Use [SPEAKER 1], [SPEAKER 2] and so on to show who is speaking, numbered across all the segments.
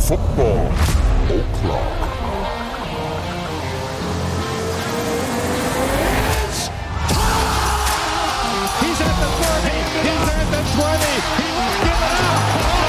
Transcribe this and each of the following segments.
[SPEAKER 1] Football O'Clock.
[SPEAKER 2] He's at the 30, he's at the 20, he won't give it up.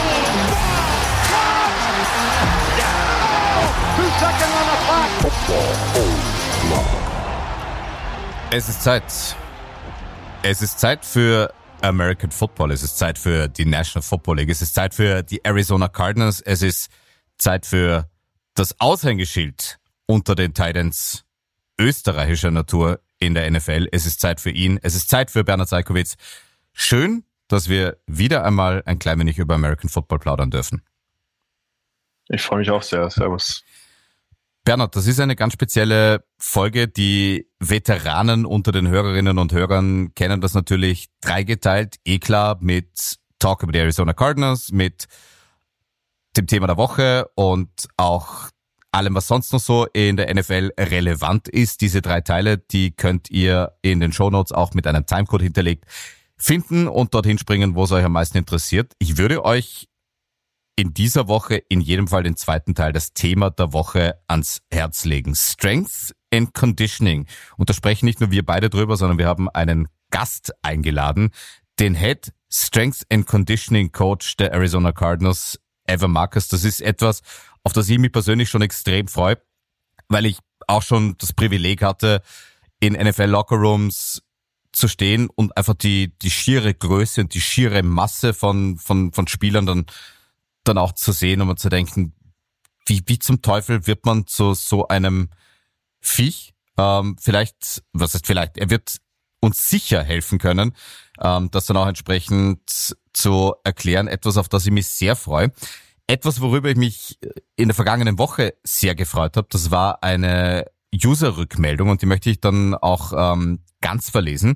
[SPEAKER 2] Oh, 2 seconds on the clock.
[SPEAKER 1] Football O'Clock.
[SPEAKER 3] Es ist Zeit. Es ist Zeit für American Football. Es ist Zeit für die National Football League. Es ist Zeit für die Arizona Cardinals. Es ist Zeit für das Aushängeschild unter den Titans österreichischer Natur in der NFL. Es ist Zeit für ihn. Es ist Zeit für Bernhard Seikovits. Schön, dass wir wieder einmal ein klein wenig über American Football plaudern dürfen.
[SPEAKER 4] Ich freue mich auch sehr. Servus.
[SPEAKER 3] Bernhard, das ist eine ganz spezielle Folge. Die Veteranen unter den Hörerinnen und Hörern kennen das natürlich dreigeteilt. Klar, mit Talk über die Arizona Cardinals, mit dem Thema der Woche und auch allem, was sonst noch so in der NFL relevant ist. Diese 3 Teile, die könnt ihr in den Shownotes auch mit einem Timecode hinterlegt finden und dorthin springen, wo es euch am meisten interessiert. Ich würde euch in dieser Woche in jedem Fall den zweiten Teil, das Thema der Woche, ans Herz legen. Strength and Conditioning. Und da sprechen nicht nur wir beide drüber, sondern wir haben einen Gast eingeladen, den Head Strength and Conditioning Coach der Arizona Cardinals, Evan Marcus. Das ist etwas, auf das ich mich persönlich schon extrem freue, weil ich auch schon das Privileg hatte, in NFL-Lockerrooms zu stehen und einfach die schiere Größe und die schiere Masse von Spielern dann auch zu sehen und man zu denken, wie zum Teufel wird man zu so einem Viech? Er wird uns sicher helfen können, das dann auch entsprechend zu erklären. Etwas, auf das ich mich sehr freue. Etwas, worüber ich mich in der vergangenen Woche sehr gefreut habe, das war eine User-Rückmeldung und die möchte ich dann auch ganz verlesen.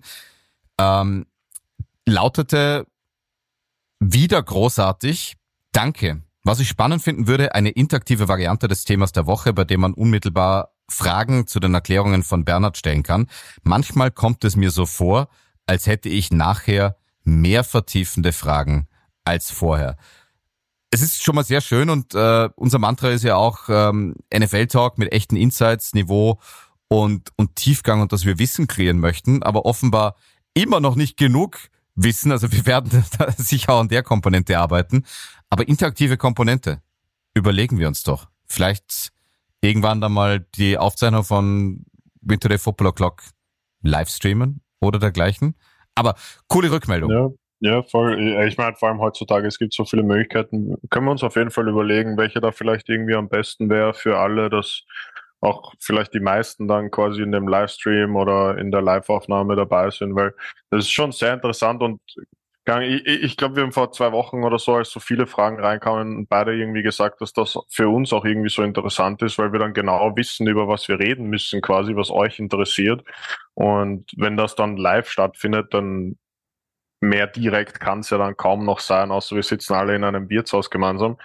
[SPEAKER 3] Lautete: wieder großartig. Danke. Was ich spannend finden würde, eine interaktive Variante des Themas der Woche, bei dem man unmittelbar Fragen zu den Erklärungen von Bernhard stellen kann. Manchmal kommt es mir so vor, als hätte ich nachher mehr vertiefende Fragen als vorher. Es ist schon mal sehr schön und unser Mantra ist ja auch NFL-Talk mit echten Insights, Niveau und Tiefgang und dass wir Wissen kreieren möchten, aber offenbar immer noch nicht genug Wissen. Also wir werden sicher auch an der Komponente arbeiten. Aber interaktive Komponente, überlegen wir uns doch. Vielleicht irgendwann dann mal die Aufzeichnung von Winter Day Football O'Clock live streamen oder dergleichen. Aber coole Rückmeldung.
[SPEAKER 4] Ja, voll. Ich meine, vor allem heutzutage, es gibt so viele Möglichkeiten. Können wir uns auf jeden Fall überlegen, welche da vielleicht irgendwie am besten wäre für alle, dass auch vielleicht die meisten dann quasi in dem Livestream oder in der Live-Aufnahme dabei sind, weil das ist schon sehr interessant und ich glaube, wir haben vor 2 Wochen oder so, als so viele Fragen reinkamen, beide irgendwie gesagt, dass das für uns auch irgendwie so interessant ist, weil wir dann genau wissen, über was wir reden müssen, quasi, was euch interessiert. Und wenn das dann live stattfindet, dann mehr direkt kann es ja dann kaum noch sein, außer wir sitzen alle in einem Wirtshaus gemeinsam.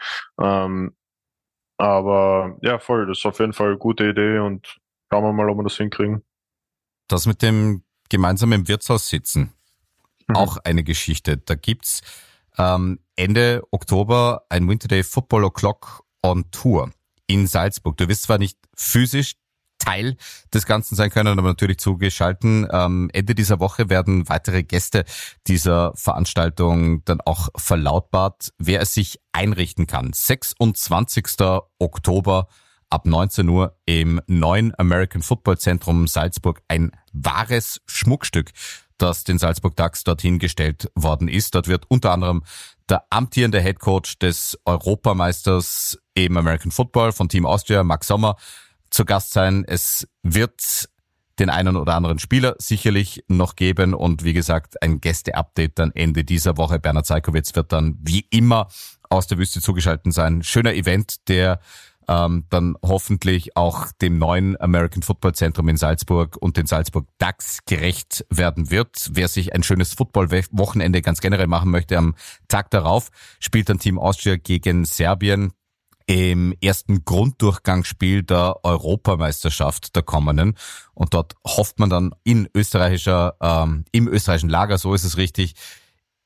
[SPEAKER 4] Aber ja, voll, das ist auf jeden Fall eine gute Idee und schauen wir mal, ob wir das hinkriegen.
[SPEAKER 3] Das mit dem gemeinsamen Wirtshaus sitzen, auch eine Geschichte. Da gibt's Ende Oktober ein Winter Day Football O'Clock on Tour in Salzburg. Du wirst zwar nicht physisch Teil des Ganzen sein können, aber natürlich zugeschalten. Ende dieser Woche werden weitere Gäste dieser Veranstaltung dann auch verlautbart, wer es sich einrichten kann. 26. Oktober ab 19 Uhr im neuen American Football Zentrum Salzburg. Ein wahres Schmuckstück, das den Salzburg Ducks dorthin gestellt worden ist. Dort wird unter anderem der amtierende Headcoach des Europameisters im American Football von Team Austria, Max Sommer, zu Gast sein. Es wird den einen oder anderen Spieler sicherlich noch geben und wie gesagt, ein Gäste-Update dann Ende dieser Woche. Bernhard Seikovits wird dann wie immer aus der Wüste zugeschaltet sein. Schöner Event, der dann hoffentlich auch dem neuen American Football Zentrum in Salzburg und den Salzburg Ducks gerecht werden wird. Wer sich ein schönes Football-Wochenende ganz generell machen möchte, am Tag darauf spielt dann Team Austria gegen Serbien im ersten Grunddurchgangsspiel der Europameisterschaft der kommenden. Und dort hofft man dann im österreichischen Lager, so ist es richtig,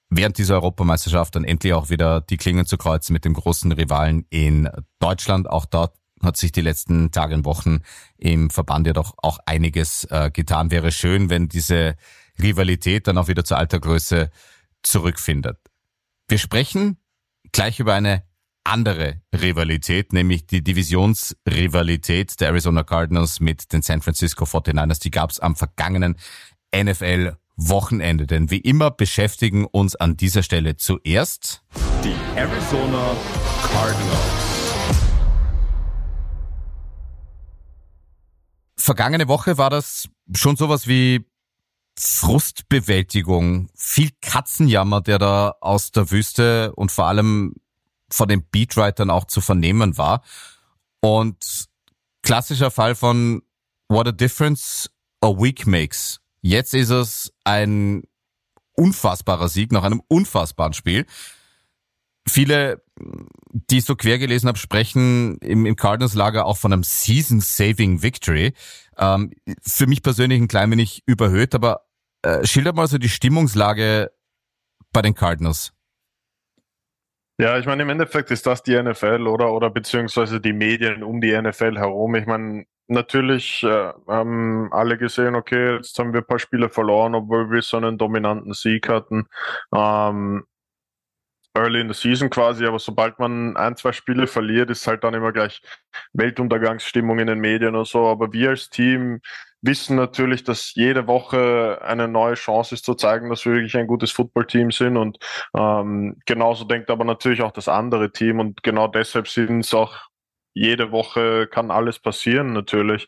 [SPEAKER 3] während dieser Europameisterschaft dann endlich auch wieder die Klingen zu kreuzen mit dem großen Rivalen in Deutschland. Auch dort hat sich die letzten Tage und Wochen im Verband ja doch auch einiges getan. Wäre schön, wenn diese Rivalität dann auch wieder zur alter Größe zurückfindet. Wir sprechen gleich über eine andere Rivalität, nämlich die Divisionsrivalität der Arizona Cardinals mit den San Francisco 49ers. Die gab es am vergangenen NFL-Wochenende. Denn wie immer beschäftigen uns an dieser Stelle zuerst
[SPEAKER 1] Die Arizona Cardinals.
[SPEAKER 3] Vergangene Woche war das schon sowas wie Frustbewältigung. Viel Katzenjammer, der da aus der Wüste und vor allem von den Beatwritern auch zu vernehmen war. Und klassischer Fall von What a difference a week makes. Jetzt ist es ein unfassbarer Sieg nach einem unfassbaren Spiel. Viele, die ich so quer gelesen habe, sprechen im Cardinals-Lager auch von einem Season-Saving Victory. Für mich persönlich ein klein wenig überhöht, aber schilder mal so die Stimmungslage bei den Cardinals.
[SPEAKER 4] Ja, ich meine, im Endeffekt ist das die NFL oder beziehungsweise die Medien um die NFL herum. Ich meine, natürlich haben alle gesehen, okay, jetzt haben wir ein paar Spiele verloren, obwohl wir so einen dominanten Sieg hatten. Early in the season quasi, aber sobald man 1-2 Spiele verliert, ist halt dann immer gleich Weltuntergangsstimmung in den Medien und so. Aber wir als Team wissen natürlich, dass jede Woche eine neue Chance ist zu zeigen, dass wir wirklich ein gutes Footballteam sind und genauso denkt aber natürlich auch das andere Team und genau deshalb sind es auch jede Woche kann alles passieren natürlich.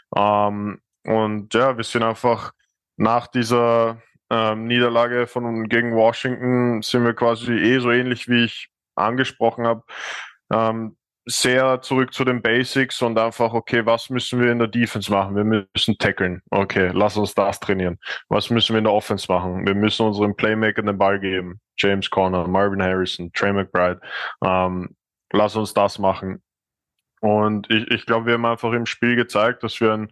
[SPEAKER 4] Und ja, wir sind einfach nach dieser Niederlage gegen Washington sind wir quasi so ähnlich wie ich angesprochen habe, sehr zurück zu den Basics und einfach, okay, was müssen wir in der Defense machen? Wir müssen tackeln. Okay, lass uns das trainieren. Was müssen wir in der Offense machen? Wir müssen unseren Playmakern den Ball geben. James Conner, Marvin Harrison, Trey McBride. Lass uns das machen. Und ich glaube, wir haben einfach im Spiel gezeigt, dass wir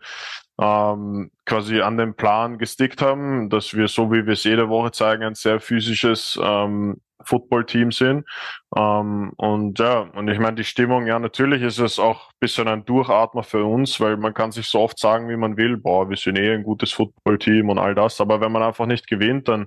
[SPEAKER 4] quasi an den Plan gestickt haben, dass wir, so wie wir es jede Woche zeigen, ein sehr physisches Football-Team sind. Und ich meine, die Stimmung, ja, natürlich ist es auch ein bisschen ein Durchatmer für uns, weil man kann sich so oft sagen, wie man will, boah, wir sind ein gutes Football-Team und all das. Aber wenn man einfach nicht gewinnt, dann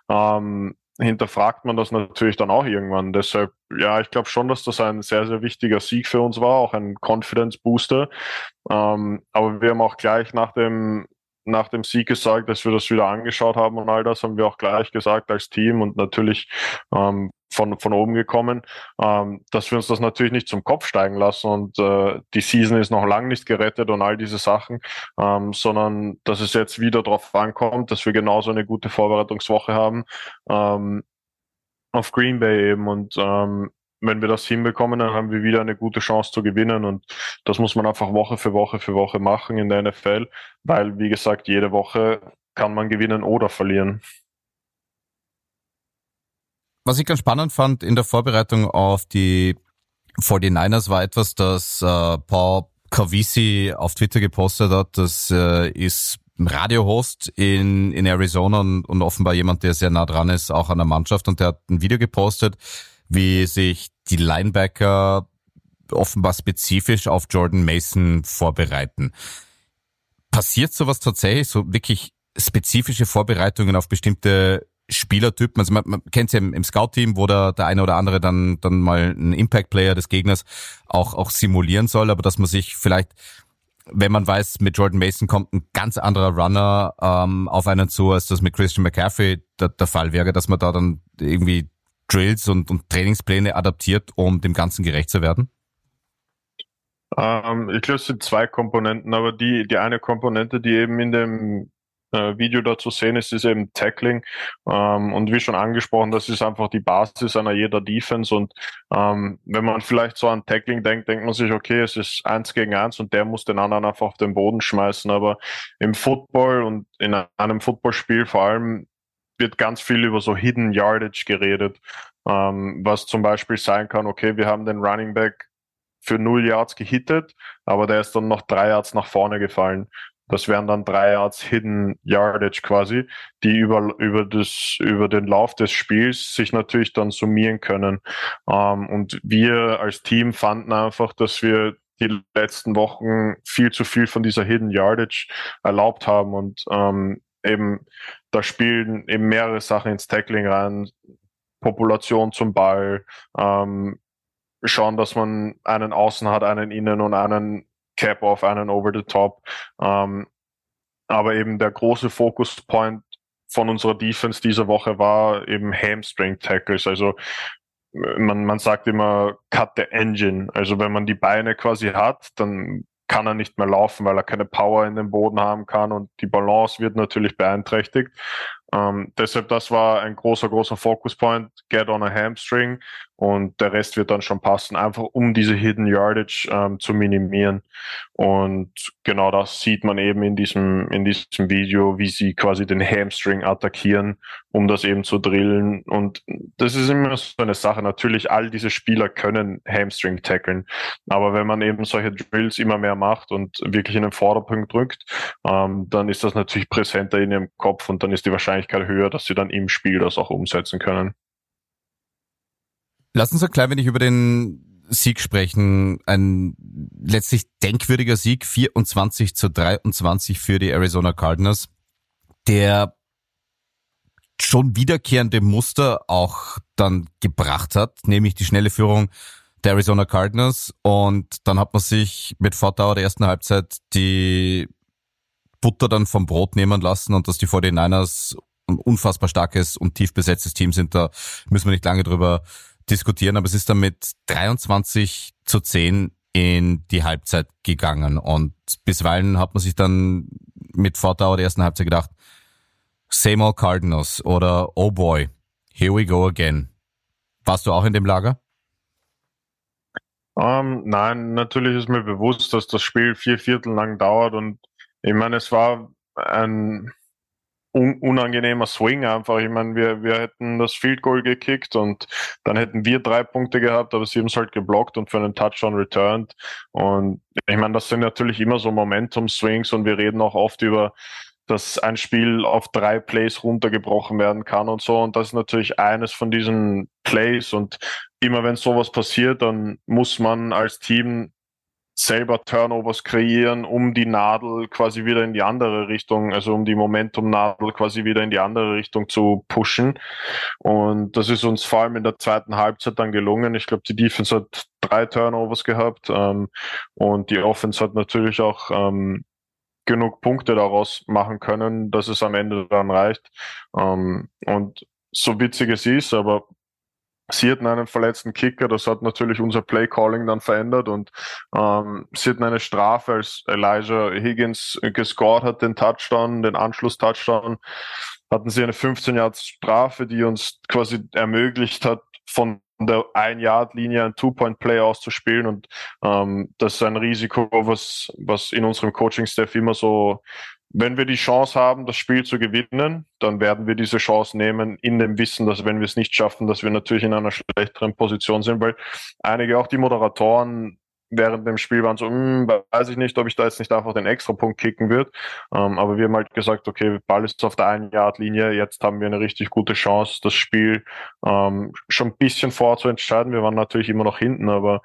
[SPEAKER 4] hinterfragt man das natürlich dann auch irgendwann. Deshalb, ja, ich glaube schon, dass das ein sehr, sehr wichtiger Sieg für uns war, auch ein Confidence-Booster. Aber wir haben auch gleich nach dem Sieg gesagt, dass wir das wieder angeschaut haben und all das haben wir auch gleich gesagt als Team und natürlich von oben gekommen, dass wir uns das natürlich nicht zum Kopf steigen lassen und die Season ist noch lang nicht gerettet und all diese Sachen, sondern dass es jetzt wieder darauf ankommt, dass wir genauso eine gute Vorbereitungswoche haben auf Green Bay eben und wenn wir das hinbekommen, dann haben wir wieder eine gute Chance zu gewinnen und das muss man einfach Woche für Woche machen in der NFL, weil, wie gesagt, jede Woche kann man gewinnen oder verlieren.
[SPEAKER 3] Was ich ganz spannend fand in der Vorbereitung auf die 49ers war etwas, das Paul Calvisi auf Twitter gepostet hat. Das ist Radiohost in Arizona und offenbar jemand, der sehr nah dran ist, auch an der Mannschaft. Und der hat ein Video gepostet, wie sich die Linebacker offenbar spezifisch auf Jordan Mason vorbereiten. Passiert sowas tatsächlich, so wirklich spezifische Vorbereitungen auf bestimmte Spielertypen? Also man kennt es ja im Scout-Team, wo der eine oder andere dann mal einen Impact-Player des Gegners auch simulieren soll, aber dass man sich vielleicht, wenn man weiß, mit Jordan Mason kommt ein ganz anderer Runner auf einen zu, als das mit Christian McCaffrey der Fall wäre, dass man da dann irgendwie Drills und Trainingspläne adaptiert, um dem Ganzen gerecht zu werden?
[SPEAKER 4] Ich glaube, es sind zwei Komponenten, aber die eine Komponente, die eben in dem Video da zu sehen ist eben Tackling. Und wie schon angesprochen, das ist einfach die Basis einer jeder Defense. Und wenn man vielleicht so an Tackling denkt man sich, okay, es ist 1 gegen 1 und der muss den anderen einfach auf den Boden schmeißen. Aber im Football und in einem Footballspiel vor allem wird ganz viel über so Hidden Yardage geredet, was zum Beispiel sein kann, okay, wir haben den Running Back für 0 Yards gehittet, aber der ist dann noch 3 Yards nach vorne gefallen. Das wären dann 3 Yards Hidden Yardage quasi, die über den Lauf des Spiels sich natürlich dann summieren können. Und wir als Team fanden einfach, dass wir die letzten Wochen viel zu viel von dieser Hidden Yardage erlaubt haben und eben da spielen eben mehrere Sachen ins Tackling rein, Population zum Ball, schauen, dass man einen Außen hat, einen Innen und einen Cap-Off, einen Over the Top. Aber eben der große Focus-Point von unserer Defense diese Woche war eben Hamstring-Tackles. Also man sagt immer Cut the Engine. Also wenn man die Beine quasi hat, dann kann er nicht mehr laufen, weil er keine Power in den Boden haben kann und die Balance wird natürlich beeinträchtigt. Deshalb, das war ein großer Focus-Point, get on a hamstring und der Rest wird dann schon passen, einfach um diese Hidden Yardage zu minimieren. Und genau das sieht man eben in diesem Video, wie sie quasi den Hamstring attackieren, um das eben zu drillen. Und das ist immer so eine Sache. Natürlich, all diese Spieler können Hamstring tackeln, aber wenn man eben solche Drills immer mehr macht und wirklich in den Vorderpunkt drückt, dann ist das natürlich präsenter in ihrem Kopf und dann ist die Wahrscheinlichkeit höher, dass sie dann im Spiel das auch umsetzen können.
[SPEAKER 3] Lass uns ein klein wenig über den Sieg sprechen. Ein letztlich denkwürdiger Sieg, 24-23 für die Arizona Cardinals, der schon wiederkehrende Muster auch dann gebracht hat, nämlich die schnelle Führung der Arizona Cardinals und dann hat man sich mit Fortdauer der ersten Halbzeit die Butter dann vom Brot nehmen lassen und dass die 49ers ein unfassbar starkes und tief besetztes Team sind, da müssen wir nicht lange drüber diskutieren, aber es ist dann mit 23-10 in die Halbzeit gegangen und bisweilen hat man sich dann mit Fortdauer der ersten Halbzeit gedacht, same old Cardinals oder oh boy, here we go again. Warst du auch in dem Lager?
[SPEAKER 4] Nein, natürlich ist mir bewusst, dass das Spiel 4 Viertel lang dauert und ich meine, es war ein unangenehmer Swing einfach. Ich meine, wir hätten das Field Goal gekickt und dann hätten wir 3 Punkte gehabt, aber sie haben es halt geblockt und für einen Touchdown returned. Und ich meine, das sind natürlich immer so Momentum-Swings und wir reden auch oft über, dass ein Spiel auf 3 Plays runtergebrochen werden kann und so. Und das ist natürlich eines von diesen Plays und immer wenn sowas passiert, dann muss man als Team selber Turnovers kreieren, um die Nadel quasi wieder in die andere Richtung, also um die Momentum-Nadel quasi wieder in die andere Richtung zu pushen. Und das ist uns vor allem in der zweiten Halbzeit dann gelungen. Ich glaube, die Defense hat 3 Turnovers gehabt und die Offense hat natürlich auch genug Punkte daraus machen können, dass es am Ende dann reicht. Und so witzig es ist, aber sie hatten einen verletzten Kicker, das hat natürlich unser Play-Calling dann verändert und sie hatten eine Strafe, als Elijah Higgins gescored hat, den Touchdown, den Anschluss-Touchdown, hatten sie eine 15-Yard-Strafe, die uns quasi ermöglicht hat, von der 1-Yard-Linie ein Two-Point-Play auszuspielen und das ist ein Risiko, was in unserem Coaching-Staff immer so, wenn wir die Chance haben, das Spiel zu gewinnen, dann werden wir diese Chance nehmen, in dem Wissen, dass wenn wir es nicht schaffen, dass wir natürlich in einer schlechteren Position sind, weil einige, auch die Moderatoren während dem Spiel waren so, weiß ich nicht, ob ich da jetzt nicht einfach den Extrapunkt kicken würde, aber wir haben halt gesagt, okay, Ball ist auf der 1-Yard-Linie, jetzt haben wir eine richtig gute Chance, das Spiel schon ein bisschen vorzuentscheiden. Wir waren natürlich immer noch hinten, aber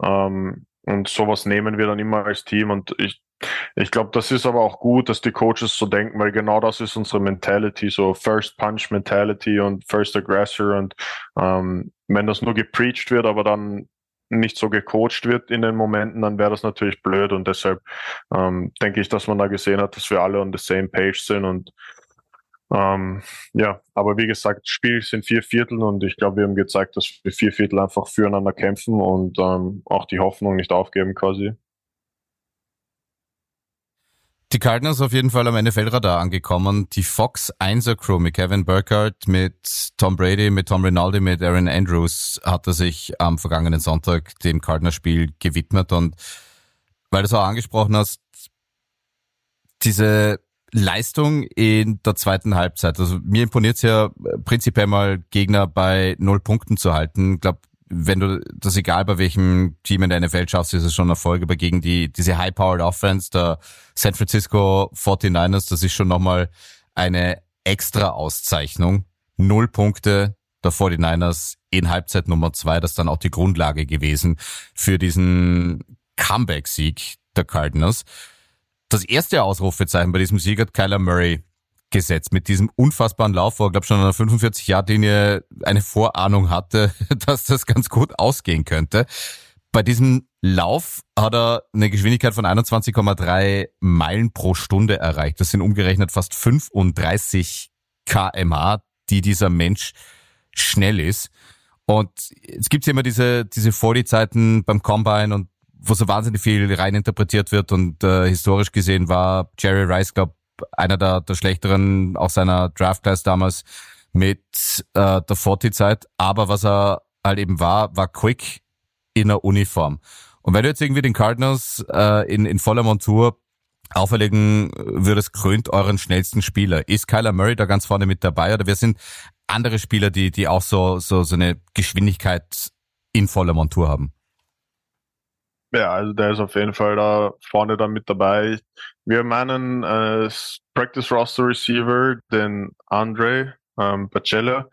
[SPEAKER 4] und sowas nehmen wir dann immer als Team und ich glaube, das ist aber auch gut, dass die Coaches so denken, weil genau das ist unsere Mentality, so First Punch Mentality und First Aggressor und wenn das nur gepreacht wird, aber dann nicht so gecoacht wird in den Momenten, dann wäre das natürlich blöd und deshalb denke ich, dass man da gesehen hat, dass wir alle on the same page sind und ja, aber wie gesagt, Spiel sind 4 Viertel und ich glaube, wir haben gezeigt, dass wir 4 Viertel einfach füreinander kämpfen und auch die Hoffnung nicht aufgeben quasi.
[SPEAKER 3] Die Cardinals auf jeden Fall am NFL-Radar angekommen. Die Fox 1er Crew mit Kevin Burkhardt, mit Tom Brady, mit Tom Rinaldi, mit Aaron Andrews hat er sich am vergangenen Sonntag dem Cardinals-Spiel gewidmet. Und weil du es auch angesprochen hast, diese Leistung in der zweiten Halbzeit. Also mir imponiert es ja prinzipiell mal, Gegner bei 0 Punkten zu halten. Ich glaube, wenn du das egal bei welchem Team in der NFL schaffst, ist es schon ein Erfolg, aber gegen diese High-Powered Offense der San Francisco 49ers, das ist schon nochmal eine extra Auszeichnung. 0 Punkte der 49ers in Halbzeit Nummer 2, das ist dann auch die Grundlage gewesen für diesen Comeback-Sieg der Cardinals. Das erste Ausrufezeichen bei diesem Sieg hat Kyler Murray gesetzt mit diesem unfassbaren Lauf, wo er, glaube ich, schon an der 45-Yard-Linie eine Vorahnung hatte, dass das ganz gut ausgehen könnte. Bei diesem Lauf hat er eine Geschwindigkeit von 21,3 Meilen pro Stunde erreicht. Das sind umgerechnet fast 35 km/h, die dieser Mensch schnell ist. Und es gibt ja immer diese 40-Zeiten beim Combine und wo so wahnsinnig viel reininterpretiert wird und historisch gesehen war Jerry Rice, glaube einer der schlechteren aus seiner Draft-Class damals mit der 40-Zeit. Aber was er halt eben war quick in der Uniform. Und wenn du jetzt irgendwie den Cardinals in voller Montur auferlegen würdest, krönt euren schnellsten Spieler. Ist Kyler Murray da ganz vorne mit dabei oder wer sind andere Spieler, die auch so eine Geschwindigkeit in voller Montur haben?
[SPEAKER 4] Ja, also der ist auf jeden Fall da vorne dann mit dabei. Wir meinen Practice Roster Receiver, den Andre Baccellia.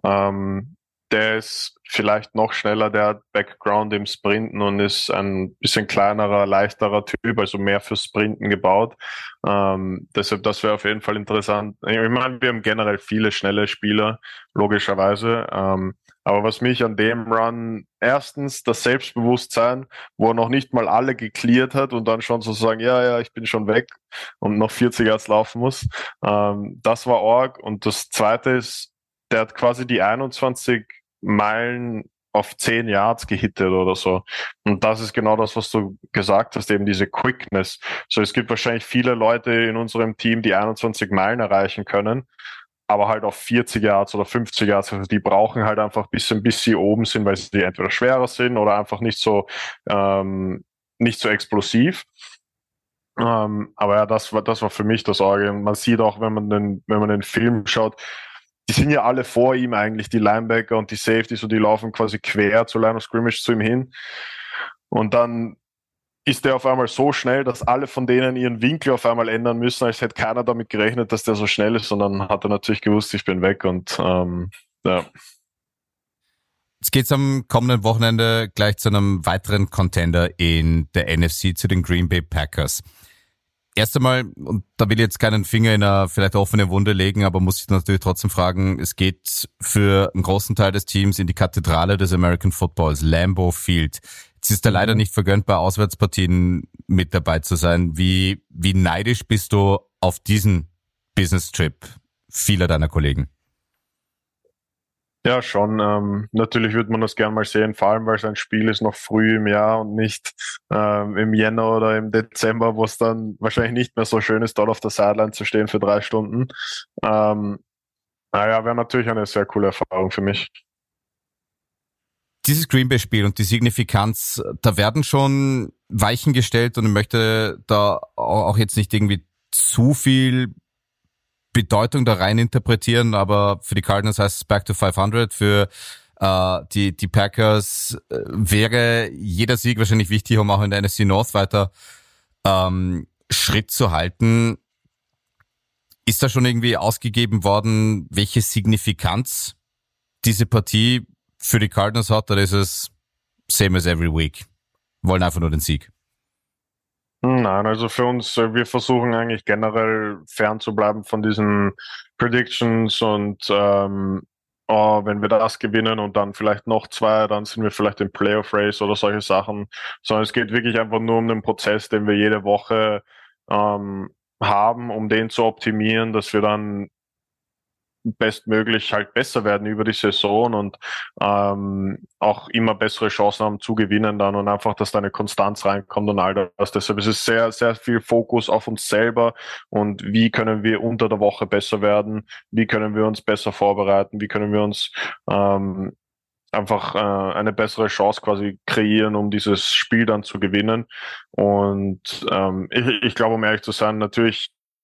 [SPEAKER 4] Der ist vielleicht noch schneller, der hat Background im Sprinten und ist ein bisschen kleinerer, leichterer Typ, also mehr fürs Sprinten gebaut. Deshalb, das wäre auf jeden Fall interessant. Ich meine, wir haben generell viele schnelle Spieler, logischerweise. Aber was mich an dem Run, erstens das Selbstbewusstsein, wo er noch nicht mal alle gecleart hat und dann schon so sagen, ja, ich bin schon weg und noch 40 Yards laufen muss. Das war arg. Und das Zweite ist, der hat quasi die 21 Meilen auf 10 Yards gehittet oder so. Und das ist genau das, was du gesagt hast, eben diese Quickness. So, es gibt wahrscheinlich viele Leute in unserem Team, die 21 Meilen erreichen können, aber halt auf 40 Yards oder 50 Yards. Also die brauchen halt einfach ein bisschen, bis sie oben sind, weil sie entweder schwerer sind oder einfach nicht so explosiv. Aber ja, das war für mich das Orgel. Und man sieht auch, wenn man den Film schaut, die sind ja alle vor ihm eigentlich, die Linebacker und die Safeties, und die laufen quasi quer zur Line of Scrimmage zu ihm hin. Und dann ist der auf einmal so schnell, dass alle von denen ihren Winkel auf einmal ändern müssen, als hätte keiner damit gerechnet, dass der so schnell ist. Und dann hat er natürlich gewusst, ich bin weg. Und ja.
[SPEAKER 3] Jetzt geht's am kommenden Wochenende gleich zu einem weiteren Contender in der NFC, zu den Green Bay Packers. Erst einmal, und da will ich jetzt keinen Finger in eine vielleicht offene Wunde legen, aber muss ich natürlich trotzdem fragen, es geht für einen großen Teil des Teams in die Kathedrale des American Footballs, Lambeau Field. Jetzt ist da leider nicht vergönnt, bei Auswärtspartien mit dabei zu sein. Wie neidisch bist du auf diesen Business-Trip vieler deiner Kollegen?
[SPEAKER 4] Ja, schon. Natürlich würde man das gern mal sehen, vor allem weil sein Spiel ist noch früh im Jahr und nicht im Jänner oder im Dezember, wo es dann wahrscheinlich nicht mehr so schön ist, dort auf der Sideline zu stehen für 3 Stunden. Naja, wäre natürlich eine sehr coole Erfahrung für mich.
[SPEAKER 3] Dieses Green Bay-Spiel und die Signifikanz, da werden schon Weichen gestellt und ich möchte da auch jetzt nicht irgendwie zu viel Bedeutung da rein interpretieren, aber für die Cardinals heißt es Back to 500, für die Packers wäre jeder Sieg wahrscheinlich wichtig, um auch in der NFC North weiter Schritt zu halten. Ist da schon irgendwie ausgegeben worden, welche Signifikanz diese Partie für die Cardinals hat, oder ist es same as every week? Wollen einfach nur den Sieg?
[SPEAKER 4] Nein, also für uns, wir versuchen eigentlich generell fernzubleiben von diesen Predictions und wenn wir das gewinnen und dann vielleicht noch 2, dann sind wir vielleicht im Playoff Race oder solche Sachen, sondern es geht wirklich einfach nur um den Prozess, den wir jede Woche haben, um den zu optimieren, dass wir dann bestmöglich halt besser werden über die Saison und auch immer bessere Chancen haben zu gewinnen dann und einfach, dass da eine Konstanz reinkommt und all das. Deshalb ist es sehr, sehr viel Fokus auf uns selber und wie können wir unter der Woche besser werden, wie können wir uns besser vorbereiten, wie können wir uns einfach eine bessere Chance quasi kreieren, um dieses Spiel dann zu gewinnen. Und ich glaube, um ehrlich zu sein, natürlich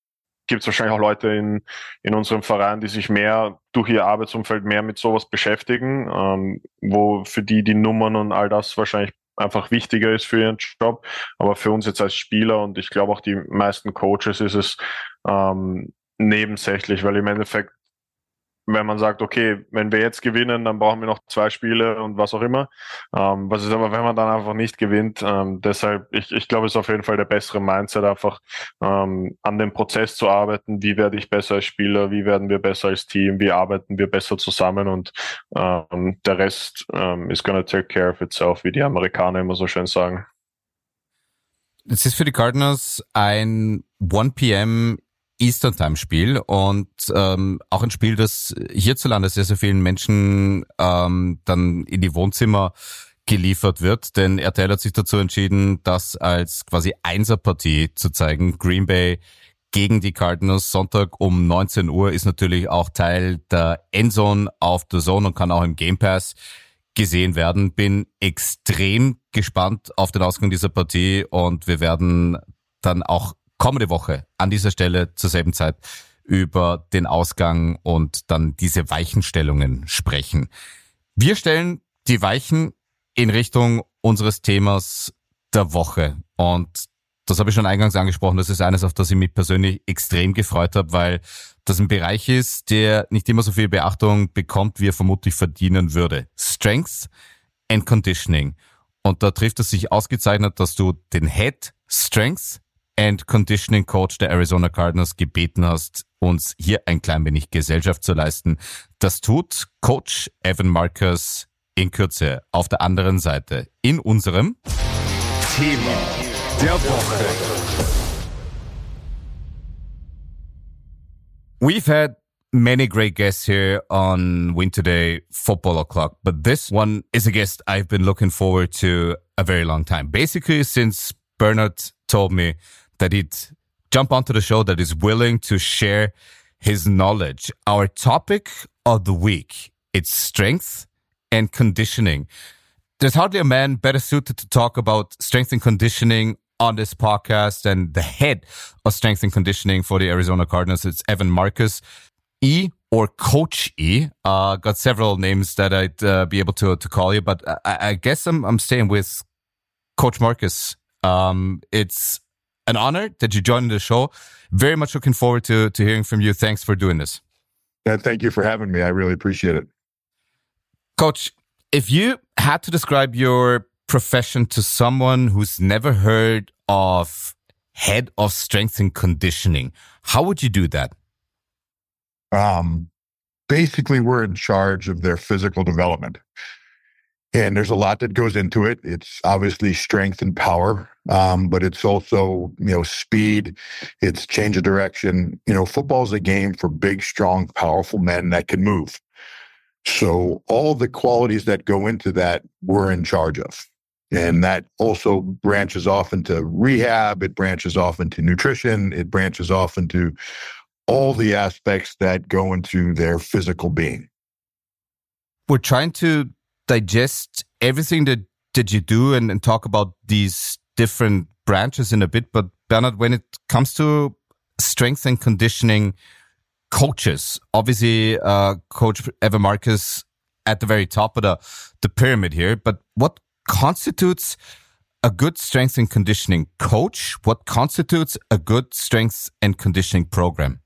[SPEAKER 4] gibt es wahrscheinlich auch Leute in unserem Verein, die sich mehr durch ihr Arbeitsumfeld mehr mit sowas beschäftigen, wo für die Nummern und all das wahrscheinlich einfach wichtiger ist für ihren Job. Aber für uns jetzt als Spieler und ich glaube auch die meisten Coaches ist es nebensächlich, weil im Endeffekt, wenn man sagt, okay, wenn wir jetzt gewinnen, dann brauchen wir noch 2 Spiele und was auch immer. Was ist aber, wenn man dann einfach nicht gewinnt? Deshalb, ich glaube, es ist auf jeden Fall der bessere Mindset, einfach an dem Prozess zu arbeiten. Wie werde ich besser als Spieler? Wie werden wir besser als Team? Wie arbeiten wir besser zusammen? Und der Rest is gonna take care of itself, wie die Amerikaner immer so schön sagen.
[SPEAKER 3] Es ist für die Cardinals ein 1 p.m. Eastern Time Spiel und auch ein Spiel, das hierzulande sehr, sehr vielen Menschen dann in die Wohnzimmer geliefert wird, denn RTL hat sich dazu entschieden, das als quasi Einserpartie zu zeigen. Green Bay gegen die Cardinals, Sonntag um 19 Uhr, ist natürlich auch Teil der Endzone auf The Zone und kann auch im Game Pass gesehen werden. Bin extrem gespannt auf den Ausgang dieser Partie und wir werden dann auch kommende Woche an dieser Stelle zur selben Zeit über den Ausgang und dann diese Weichenstellungen sprechen. Wir stellen die Weichen in Richtung unseres Themas der Woche und das habe ich schon eingangs angesprochen. Das ist eines, auf das ich mich persönlich extrem gefreut habe, weil das ein Bereich ist, der nicht immer so viel Beachtung bekommt, wie er vermutlich verdienen würde. Strength and Conditioning. Und da trifft es sich ausgezeichnet, dass du den Head Strength and Conditioning Coach der Arizona Cardinals gebeten hast, uns hier ein klein wenig Gesellschaft zu leisten. Das tut Coach Evan Marcus in Kürze auf der anderen Seite in unserem
[SPEAKER 1] Thema der Woche.
[SPEAKER 3] We've had many great guests here on Win Today Football O'Clock, but this one is a guest I've been looking forward to a very long time. Basically, since Bernard told me that he'd jump onto the show, that he's willing to share his knowledge. Our topic of the week, it's strength and conditioning. There's hardly a man better suited to talk about strength and conditioning on this podcast than the head of strength and conditioning for the Arizona Cardinals. It's Evan Marcus, E or Coach E. Got several names that I'd be able to call you, but I guess I'm staying with Coach Marcus. It's an honor that you joined the show. Very much looking forward to hearing from you. Thanks for doing this.
[SPEAKER 5] Yeah, thank you for having me. I really appreciate it.
[SPEAKER 3] Coach, if you had to describe your profession to someone who's never heard of head of strength and conditioning, how would you do that?
[SPEAKER 5] Basically, we're in charge of their physical development. And there's a lot that goes into it. It's obviously strength and power, but it's also, speed. It's change of direction. Football is a game for big, strong, powerful men that can move. So all the qualities that go into that, we're in charge of. And that also branches off into rehab. It branches off into nutrition. It branches off into all the aspects that go into their physical being.
[SPEAKER 3] We're trying to digest everything that you do and talk about these different branches in a bit. But Bernard, when it comes to strength and conditioning coaches, obviously Coach Evan Marcus at the very top of the pyramid here, but what constitutes a good strength and conditioning coach? What constitutes a good strength and conditioning program?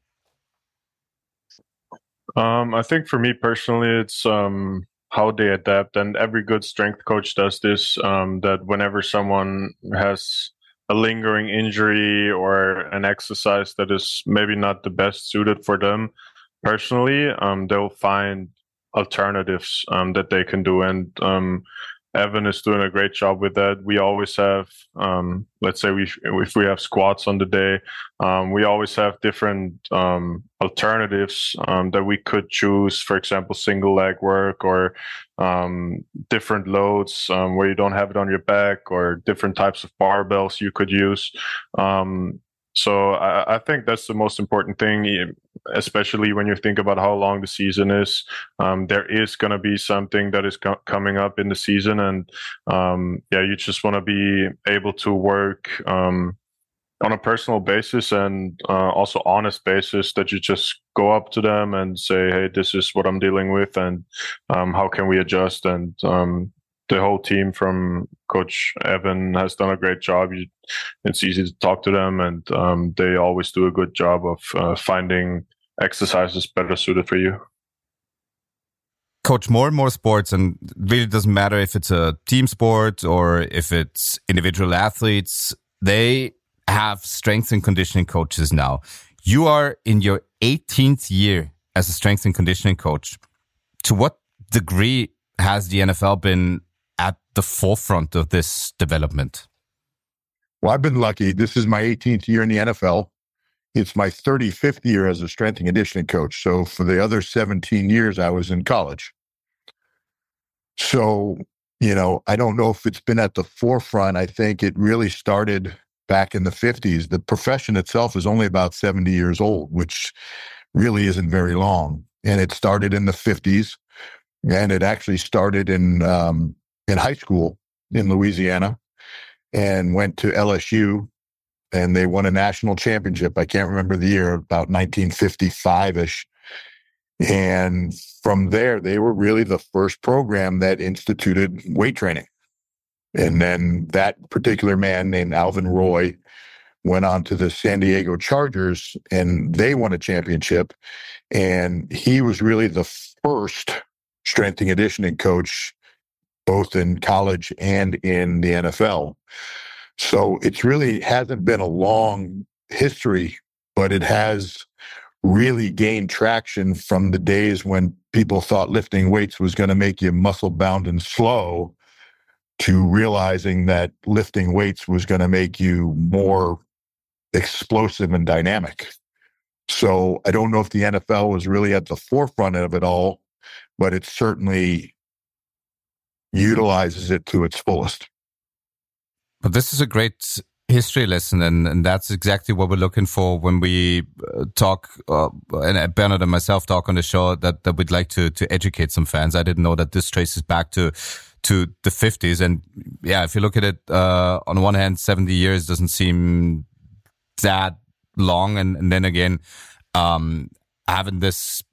[SPEAKER 4] I think for me personally, it's how they adapt, and every good strength coach does this, that whenever someone has a lingering injury or an exercise that is maybe not the best suited for them personally, they'll find alternatives that they can do. And Evan is doing a great job with that. We always have, let's say if we have squats on the day, we always have different alternatives that we could choose. For example, single leg work or different loads where you don't have it on your back, or different types of barbells you could use. So I think that's the most important thing, especially when you think about how long the season is. There is going to be something that is coming up in the season, and you just want to be able to work on a personal basis and also honest basis, that you just go up to them and say, hey, this is what I'm dealing with, and how can we adjust? And the whole team from Coach Evan has done a great job. It's easy to talk to them, and they always do a good job of finding exercises better suited for you.
[SPEAKER 3] Coach, more and more sports, and it really doesn't matter if it's a team sport or if it's individual athletes, they have strength and conditioning coaches now. You are in your 18th year as a strength and conditioning coach. To what degree has the NFL been at the forefront of this development?
[SPEAKER 5] Well, I've been lucky. This is my 18th year in the NFL. It's my 35th year as a strength and conditioning coach. So for the other 17 years, I was in college. So, I don't know if it's been at the forefront. I think it really started back in the 50s. The profession itself is only about 70 years old, which really isn't very long. And it started in the 50s. And it actually started in high school in Louisiana, and went to LSU, and they won a national championship. I can't remember the year, about 1955-ish. And from there, they were really the first program that instituted weight training. And then that particular man named Alvin Roy went on to the San Diego Chargers, and they won a championship. And he was really the first strength and conditioning coach, both in college and in the NFL. So it's really hasn't been a long history, but it has really gained traction from the days when people thought lifting weights was going to make you muscle bound and slow, to realizing that lifting weights was going to make you more explosive and dynamic. So I don't know if the NFL was really at the forefront of it all, but it certainly utilizes it to its fullest.
[SPEAKER 3] But this is a great history lesson, and that's exactly what we're looking for when we talk, and Bernard and myself talk on the show, that we'd like to educate some fans. I didn't know that this traces back to the 50s. And yeah, if you look at it, on one hand, 70 years doesn't seem that long. And then again, having this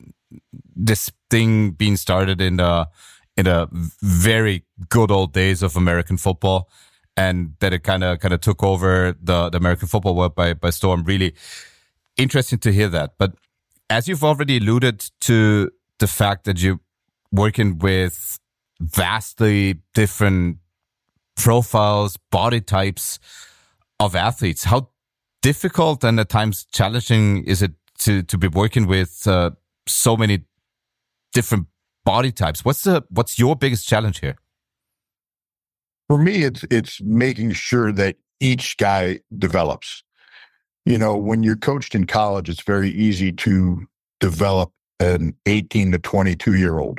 [SPEAKER 3] thing being started in the very good old days of American football, and that it kind of took over the American football world by storm. Really interesting to hear that. But as you've already alluded to the fact that you're working with vastly different profiles, body types of athletes, how difficult and at times challenging is it to be working with so many different body types? What's your biggest challenge here?
[SPEAKER 5] For me, it's making sure that each guy develops. When you're coached in college, it's very easy to develop an 18 to 22-year-old.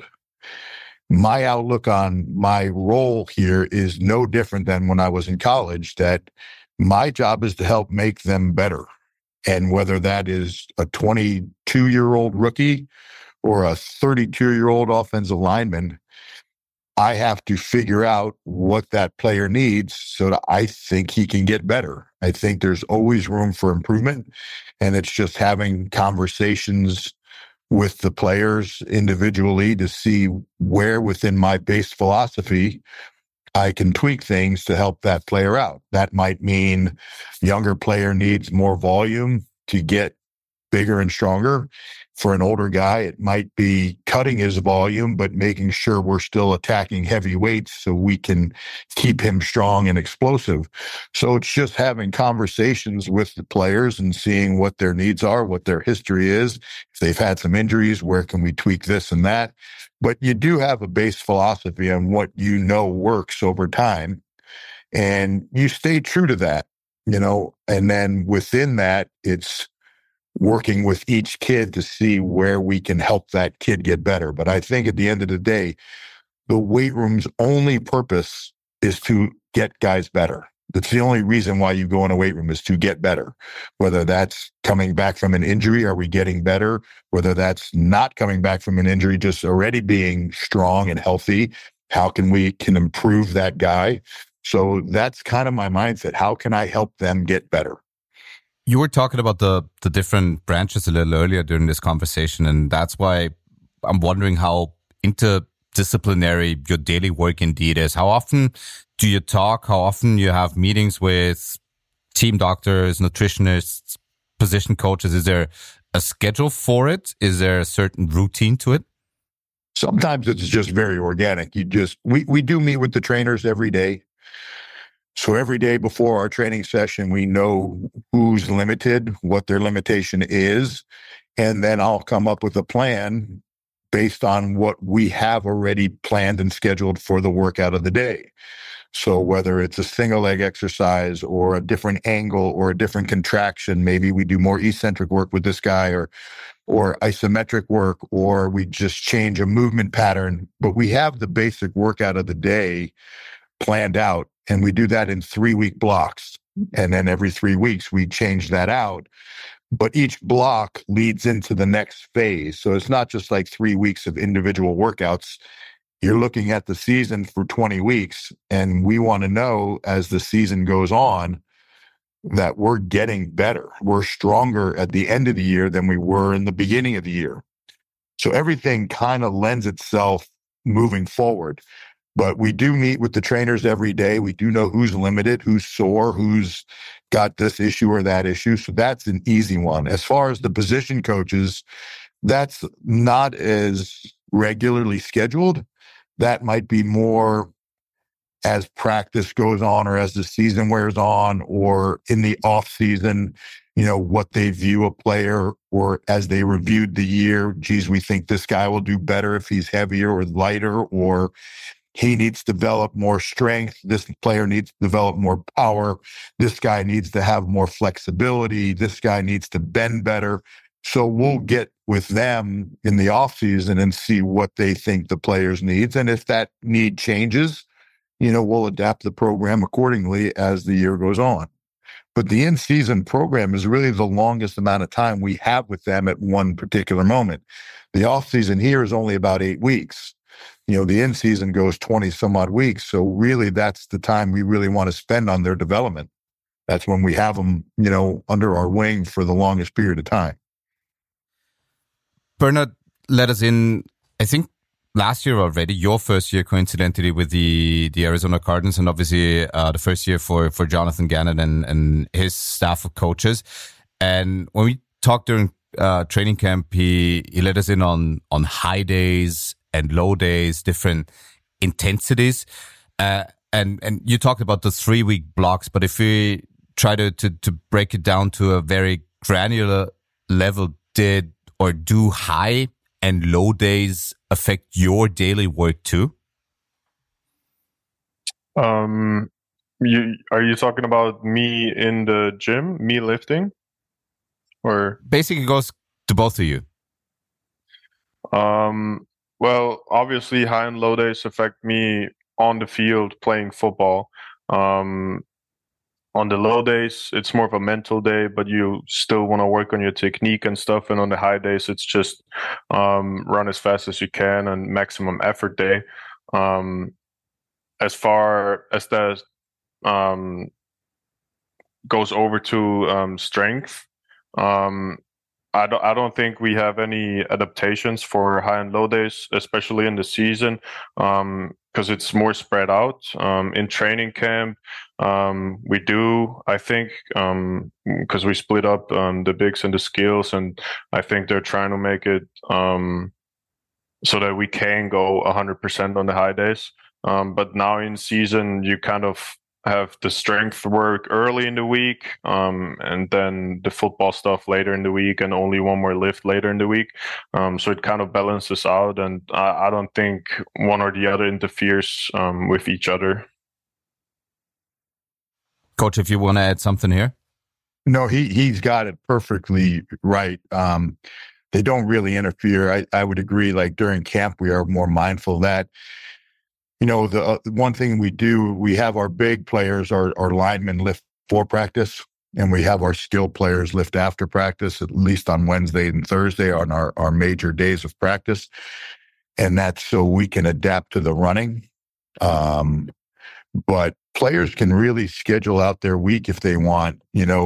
[SPEAKER 5] My outlook on my role here is no different than when I was in college, that my job is to help make them better. And whether that is a 22-year-old rookie or a 32-year-old offensive lineman, I have to figure out what that player needs so that I think he can get better. I think there's always room for improvement, and it's just having conversations with the players individually to see where within my base philosophy I can tweak things to help that player out. That might mean younger player needs more volume to get bigger and stronger. For an older guy, it might be cutting his volume, but making sure we're still attacking heavy weights so we can keep him strong and explosive. So it's just having conversations with the players and seeing what their needs are, what their history is. If they've had some injuries, where can we tweak this and that? But you do have a base philosophy on what works over time, and you stay true to that, and then within that, it's working with each kid to see where we can help that kid get better. But I think at the end of the day, the weight room's only purpose is to get guys better. That's the only reason why you go in a weight room, is to get better. Whether that's coming back from an injury, are we getting better? Whether that's not coming back from an injury, just already being strong and healthy, how can we improve that guy? So that's kind of my mindset. How can I help them get better?
[SPEAKER 3] You were talking about the different branches a little earlier during this conversation, and that's why I'm wondering how interdisciplinary your daily work indeed is. How often do you talk? How often you have meetings with team doctors, nutritionists, position coaches? Is there a schedule for it? Is there a certain routine to it?
[SPEAKER 5] Sometimes it's just very organic. We do meet with the trainers every day. So every day before our training session, we know who's limited, what their limitation is, and then I'll come up with a plan based on what we have already planned and scheduled for the workout of the day. So whether it's a single leg exercise or a different angle or a different contraction, maybe we do more eccentric work with this guy or isometric work, or we just change a movement pattern. But we have the basic workout of the day planned out, and we do that in 3-week blocks. And then every 3 weeks, we change that out. But each block leads into the next phase. So it's not just like 3 weeks of individual workouts. You're looking at the season for 20 weeks, and we want to know as the season goes on that we're getting better. We're stronger at the end of the year than we were in the beginning of the year. So everything kind of lends itself moving forward. But we do meet with the trainers every day. We do know who's limited, who's sore, who's got this issue or that issue. So that's an easy one. As far as the position coaches, that's not as regularly scheduled. That might be more as practice goes on or as the season wears on or in the off season, what they view a player, or as they reviewed the year, geez, we think this guy will do better if he's heavier or lighter, or he needs to develop more strength. This player needs to develop more power. This guy needs to have more flexibility. This guy needs to bend better. So we'll get with them in the offseason and see what they think the players needs. And if that need changes, we'll adapt the program accordingly as the year goes on. But the in-season program is really the longest amount of time we have with them at one particular moment. The off-season here is only about 8 weeks. The in-season goes 20 some odd weeks. So really that's the time we really want to spend on their development. That's when we have them, under our wing for the longest period of time.
[SPEAKER 3] Bernard let us in, I think, last year already, your first year coincidentally with the Arizona Cardinals, and obviously the first year for Jonathan Gannon and his staff of coaches. And when we talked during training camp, he let us in on high days and low days, different intensities. And you talked about the 3-week blocks, but if we try to break it down to a very granular level, do high and low days affect your daily work too?
[SPEAKER 4] Are you talking about me in the gym, me lifting? Or
[SPEAKER 3] basically it goes to both of you.
[SPEAKER 4] Well, obviously high and low days affect me on the field playing football. On the low days, it's more of a mental day, but you still want to work on your technique and stuff. And on the high days, it's just run as fast as you can and maximum effort day. As far as that goes over to strength, I don't think we have any adaptations for high and low days, especially in the season, because it's more spread out. In training camp, we do, I think, because we split up the bigs and the skills, and I think they're trying to make it so that we can go 100% on the high days. But now in season, you kind of have the strength work early in the week, and then the football stuff later in the week, and only one more lift later in the week. So it kind of balances out, and I don't think one or the other interferes with each other.
[SPEAKER 3] Coach, if you want to add something here.
[SPEAKER 5] No, he's got it perfectly right. They don't really interfere. I would agree, like during camp, we are more mindful of that. The one thing we do, we have our big players, our linemen lift before practice, and we have our skill players lift after practice, at least on Wednesday and Thursday on our major days of practice. And that's so we can adapt to the running. but players can really schedule out their week if they want,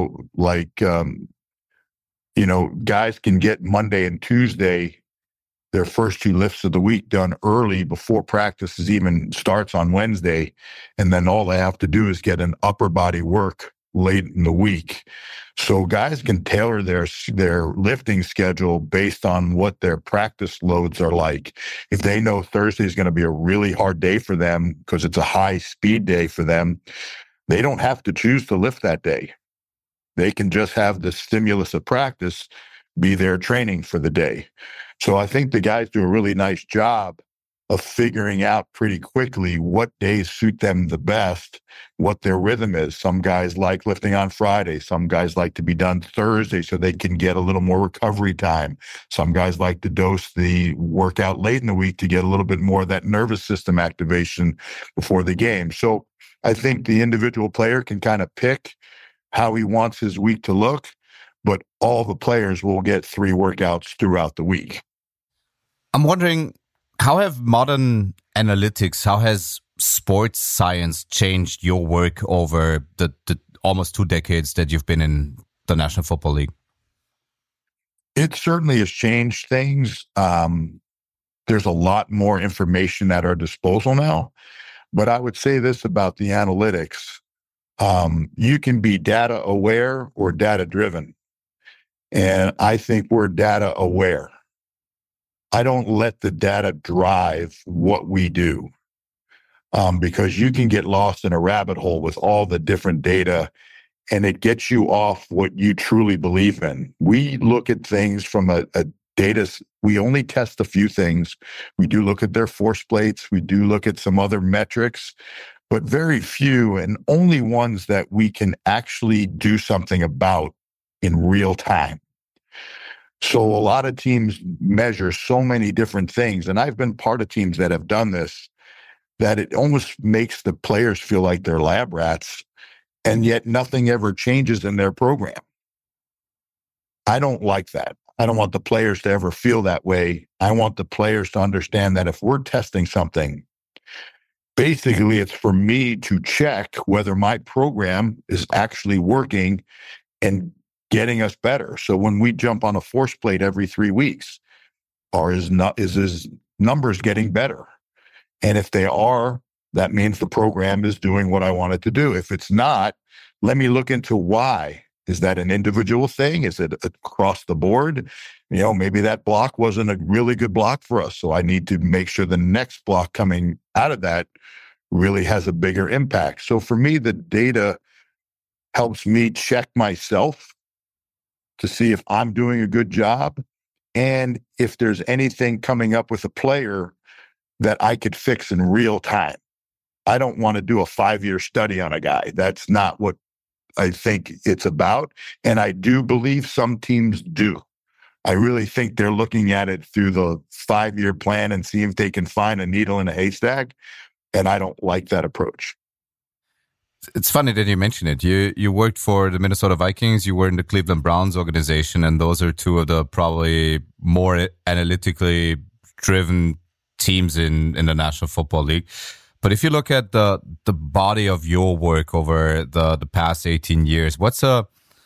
[SPEAKER 5] guys can get Monday and Tuesday, their first two lifts of the week, done early before practices even starts on Wednesday. And then all they have to do is get an upper body work late in the week. So guys can tailor their lifting schedule based on what their practice loads are like. If they know Thursday is going to be a really hard day for them because it's a high speed day for them, they don't have to choose to lift that day. They can just have the stimulus of practice be their training for the day. So I think the guys do a really nice job of figuring out pretty quickly what days suit them the best, what their rhythm is. Some guys like lifting on Friday. Some guys like to be done Thursday so they can get a little more recovery time. Some guys like to dose the workout late in the week to get a little bit more of that nervous system activation before the game. So I think the individual player can kind of pick how he wants his week to look, but all the players will get 3 workouts throughout the week.
[SPEAKER 3] I'm wondering, how have modern analytics, how has sports science changed your work over the almost 2 decades that you've been in the National Football League?
[SPEAKER 5] It certainly has changed things. There's a lot more information at our disposal now. But I would say this about the analytics. You can be data aware or data driven. And I think we're data aware. I don't let the data drive what we do, because you can get lost in a rabbit hole with all the different data and it gets you off what you truly believe in. We look at things from a data. We only test a few things. We do look at their force plates. We do look at some other metrics, but very few and only ones that we can actually do something about in real time. So a lot of teams measure so many different things, and I've been part of teams that have done this, that it almost makes the players feel like they're lab rats, and yet nothing ever changes in their program. I don't like that. I don't want the players to ever feel that way. I want the players to understand that if we're testing something, basically it's for me to check whether my program is actually working and getting us better. So when we jump on a force plate every 3 weeks, is his numbers getting better? And if they are, that means the program is doing what I want it to do. If it's not, let me look into why. Is that an individual thing? Is it across the board? Maybe that block wasn't a really good block for us. So I need to make sure the next block coming out of that really has a bigger impact. So for me, the data helps me check myself to see if I'm doing a good job and if there's anything coming up with a player that I could fix in real time. I don't want to do a 5-year study on a guy. That's not what I think it's about. And I do believe some teams do. I really think they're looking at it through the 5-year plan and see if they can find a needle in a haystack. And I don't like that approach.
[SPEAKER 3] It's funny that you mention it. You worked for the Minnesota Vikings, you were in the Cleveland Browns organization, and those are two of the probably more analytically driven teams in the National Football League. But if you look at the body of your work over the past 18 years, what's a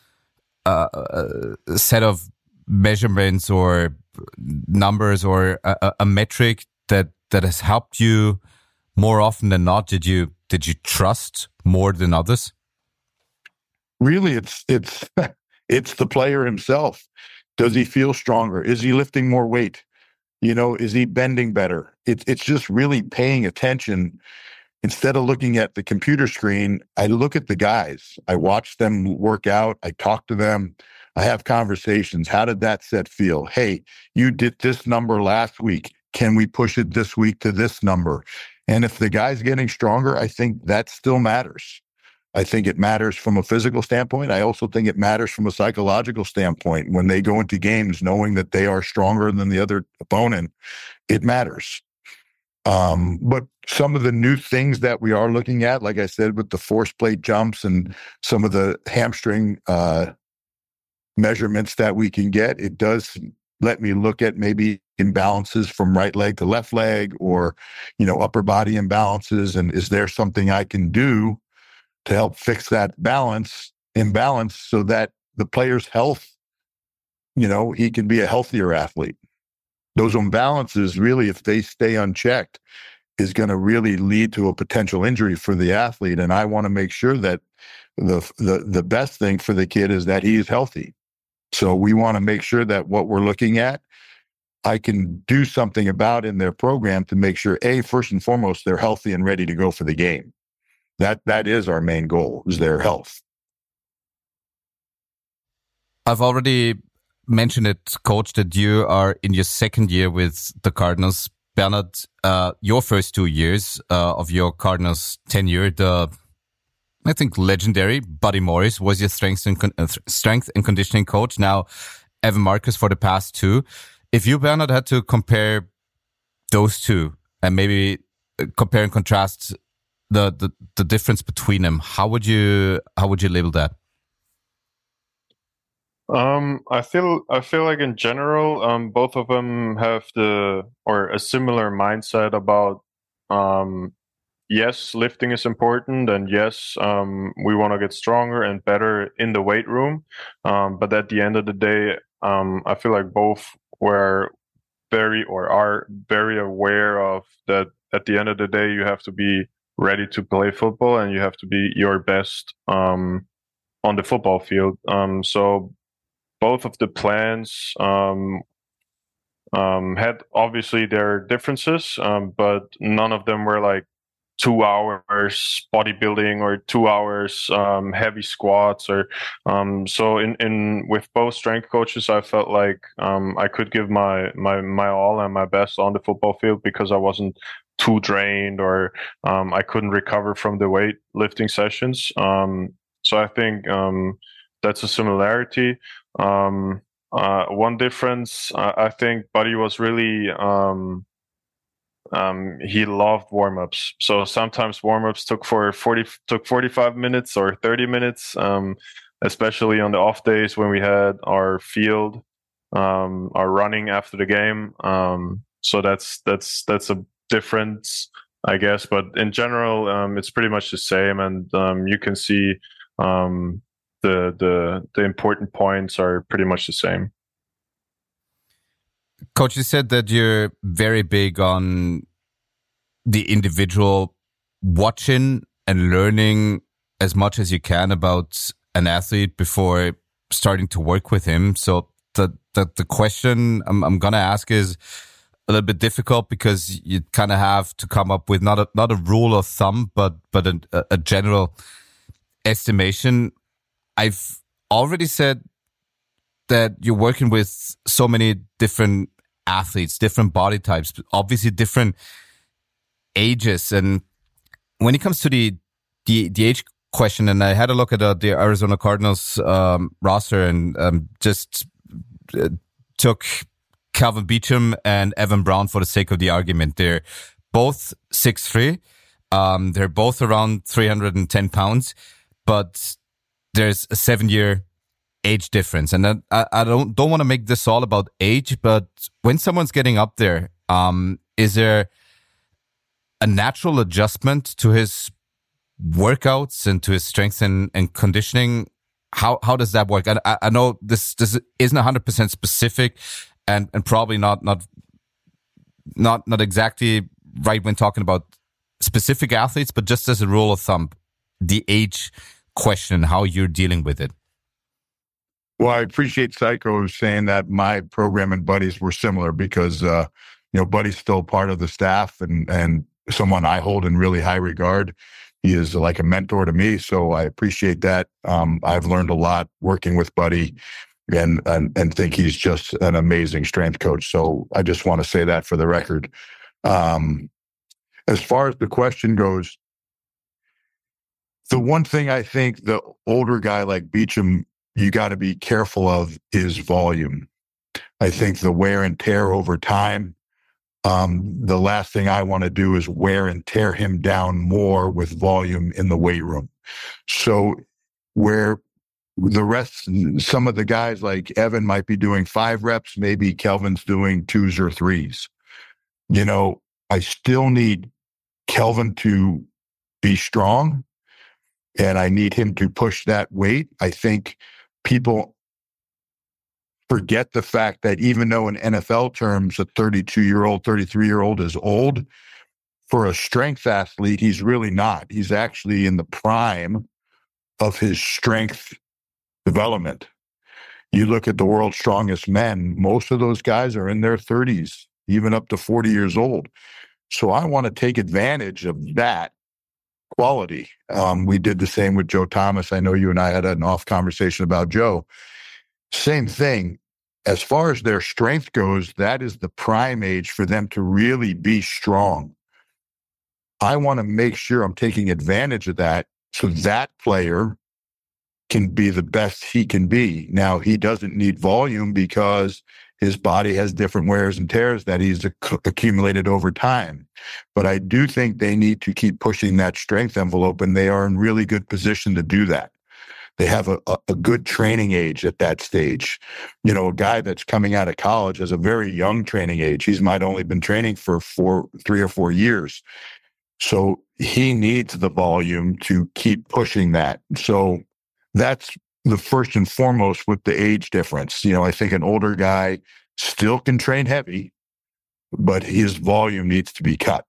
[SPEAKER 3] set of measurements or numbers or a metric that has helped you more often than not? Did you trust more than others?
[SPEAKER 5] Really, it's the player himself. Does he feel stronger? Is he lifting more weight? Is he bending better? It's just really paying attention. Instead of looking at the computer screen, I look at the guys. I watch them work out. I talk to them. I have conversations. How did that set feel? Hey, you did this number last week. Can we push it this week to this number? And if the guy's getting stronger, I think that still matters. I think it matters from a physical standpoint. I also think it matters from a psychological standpoint. When they go into games knowing that they are stronger than the other opponent, it matters. But some of the new things that we are looking at, like I said, with the force plate jumps and some of the hamstring measurements that we can get, it does let me look at maybe imbalances from right leg to left leg, or, upper body imbalances. And is there something I can do to help fix that imbalance so that the player's health, he can be a healthier athlete? Those imbalances really, if they stay unchecked, is going to really lead to a potential injury for the athlete. And I want to make sure that the best thing for the kid is that he's healthy. So we want to make sure that what we're looking at, I can do something about in their program to make sure, first and foremost, they're healthy and ready to go for the game. That is our main goal, is their health.
[SPEAKER 3] I've already mentioned it, Coach, that you are in your second year with the Cardinals. Bernhard, your first 2 years of your Cardinals tenure, I think legendary Buddy Morris was your strength and conditioning coach. Now, Evan Marcus for the past 2. If you, Bernhard, had to compare those two and maybe compare and contrast the difference between them, how would you label that?
[SPEAKER 4] I feel like in general, both of them have a similar mindset about, yes, lifting is important, and yes, we want to get stronger and better in the weight room. But at the end of the day, I feel like both are very aware of that. At the end of the day, you have to be ready to play football, and you have to be your best on the football field. So both of the plans had obviously their differences, but none of them were like 2 hours bodybuilding or 2 hours heavy squats or so in with both strength coaches, I felt like I could give my all and my best on the football field because I wasn't too drained or I couldn't recover from the weight lifting sessions. So I think that's a similarity. One difference, I think Buddy was really he loved warm-ups. So sometimes warm-ups took 45 minutes or 30 minutes, especially on the off days when we had our field, our running after the game. So that's a difference, I guess. But in general, it's pretty much the same, and you can see the important points are pretty much the same.
[SPEAKER 3] Coach, you said that you're very big on the individual watching and learning as much as you can about an athlete before starting to work with him. So the question I'm going to ask is a little bit difficult because you kind of have to come up with not a rule of thumb, but a general estimation. I've already said that you're working with so many different athletes, different body types, obviously different ages. And when it comes to the age question, and I had a look at the Arizona Cardinals roster and just took Calvin Beachum and Evan Brown for the sake of the argument. They're both 6'3". They're both around 310 pounds, but there's a 7-year age difference. And I don't want to make this all about age, but when someone's getting up there, is there a natural adjustment to his workouts and to his strength and conditioning? How does that work? I know this isn't 100% specific and probably not exactly right when talking about specific athletes, but just as a rule of thumb, the age question, how you're dealing with it.
[SPEAKER 5] Well, I appreciate Psycho saying that my program and Buddy's were similar because, Buddy's still part of the staff and someone I hold in really high regard. He is like a mentor to me, so I appreciate that. I've learned a lot working with Buddy and think he's just an amazing strength coach. So I just want to say that for the record. As far as the question goes, the one thing I think the older guy like Beachum, you got to be careful of is volume. I think the wear and tear over time, the last thing I want to do is wear and tear him down more with volume in the weight room. So where the rest, some of the guys like Evan might be doing 5 reps, maybe Kelvin's doing 2s or 3s. You know, I still need Kelvin to be strong, and I need him to push that weight. I think people forget the fact that even though in NFL terms, a 32-year-old, 33-year-old is old, for a strength athlete, he's really not. He's actually in the prime of his strength development. You look at the world's strongest men, most of those guys are in their 30s, even up to 40 years old. So I want to take advantage of that quality. We did the same with Joe Thomas. I know you and I had an off conversation about Joe. Same thing. As far as their strength goes, that is the prime age for them to really be strong. I want to make sure I'm taking advantage of that so that player can be the best he can be. Now, he doesn't need volume because his body has different wears and tears that he's accumulated over time. But I do think they need to keep pushing that strength envelope, and they are in really good position to do that. They have a good training age at that stage. You know, a guy that's coming out of college has a very young training age. He's might only been training for 3 or 4 years. So he needs the volume to keep pushing that. So that's the first and foremost with the age difference. You know, I think an older guy still can train heavy, but his volume needs to be cut.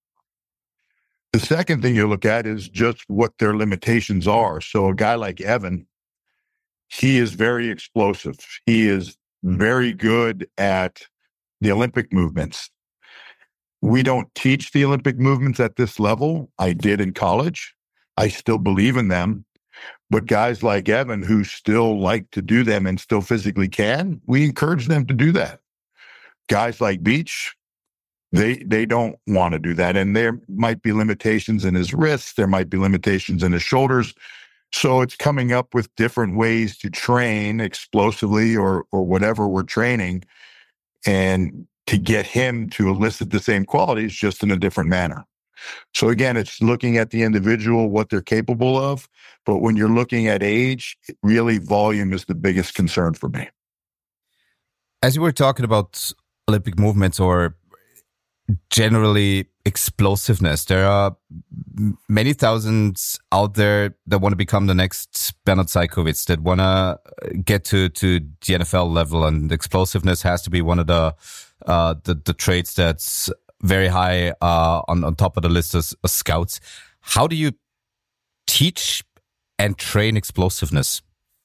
[SPEAKER 5] The second thing you look at is just what their limitations are. So a guy like Evan, he is very explosive. He is very good at the Olympic movements. We don't teach the Olympic movements at this level. I did in college. I still believe in them. But guys like Evan, who still like to do them and still physically can, we encourage them to do that. Guys like Beach, they don't want to do that. And there might be limitations in his wrists. There might be limitations in his shoulders. So it's coming up with different ways to train explosively or whatever we're training, and to get him to elicit the same qualities just in a different manner. So again, it's looking at the individual, what they're capable of. But when you're looking at age, really volume is the biggest concern for me.
[SPEAKER 3] As you were talking about Olympic movements or generally explosiveness, there are many thousands out there that want to become the next Bernard Saikovits, that want to get to the NFL level, and explosiveness has to be one of the traits that's very high on top of the list as scouts. How do you teach and train explosiveness?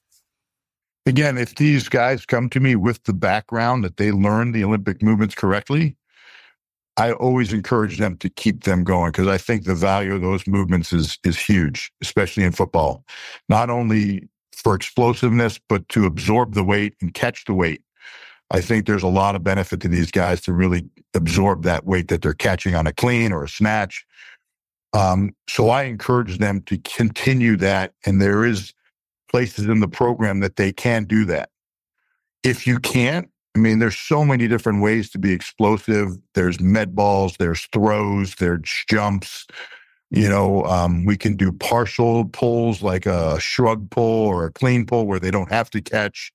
[SPEAKER 5] Again, if these guys come to me with the background that they learned the Olympic movements correctly, I always encourage them to keep them going, because I think the value of those movements is huge, especially in football. Not only for explosiveness, but to absorb the weight and catch the weight. I think there's a lot of benefit to these guys to really absorb that weight that they're catching on a clean or a snatch. So I encourage them to continue that, and there is places in the program that they can do that. If you can't, I mean, there's so many different ways to be explosive. There's med balls, there's throws, there's jumps. You know, we can do partial pulls like a shrug pull or a clean pull where they don't have to catch.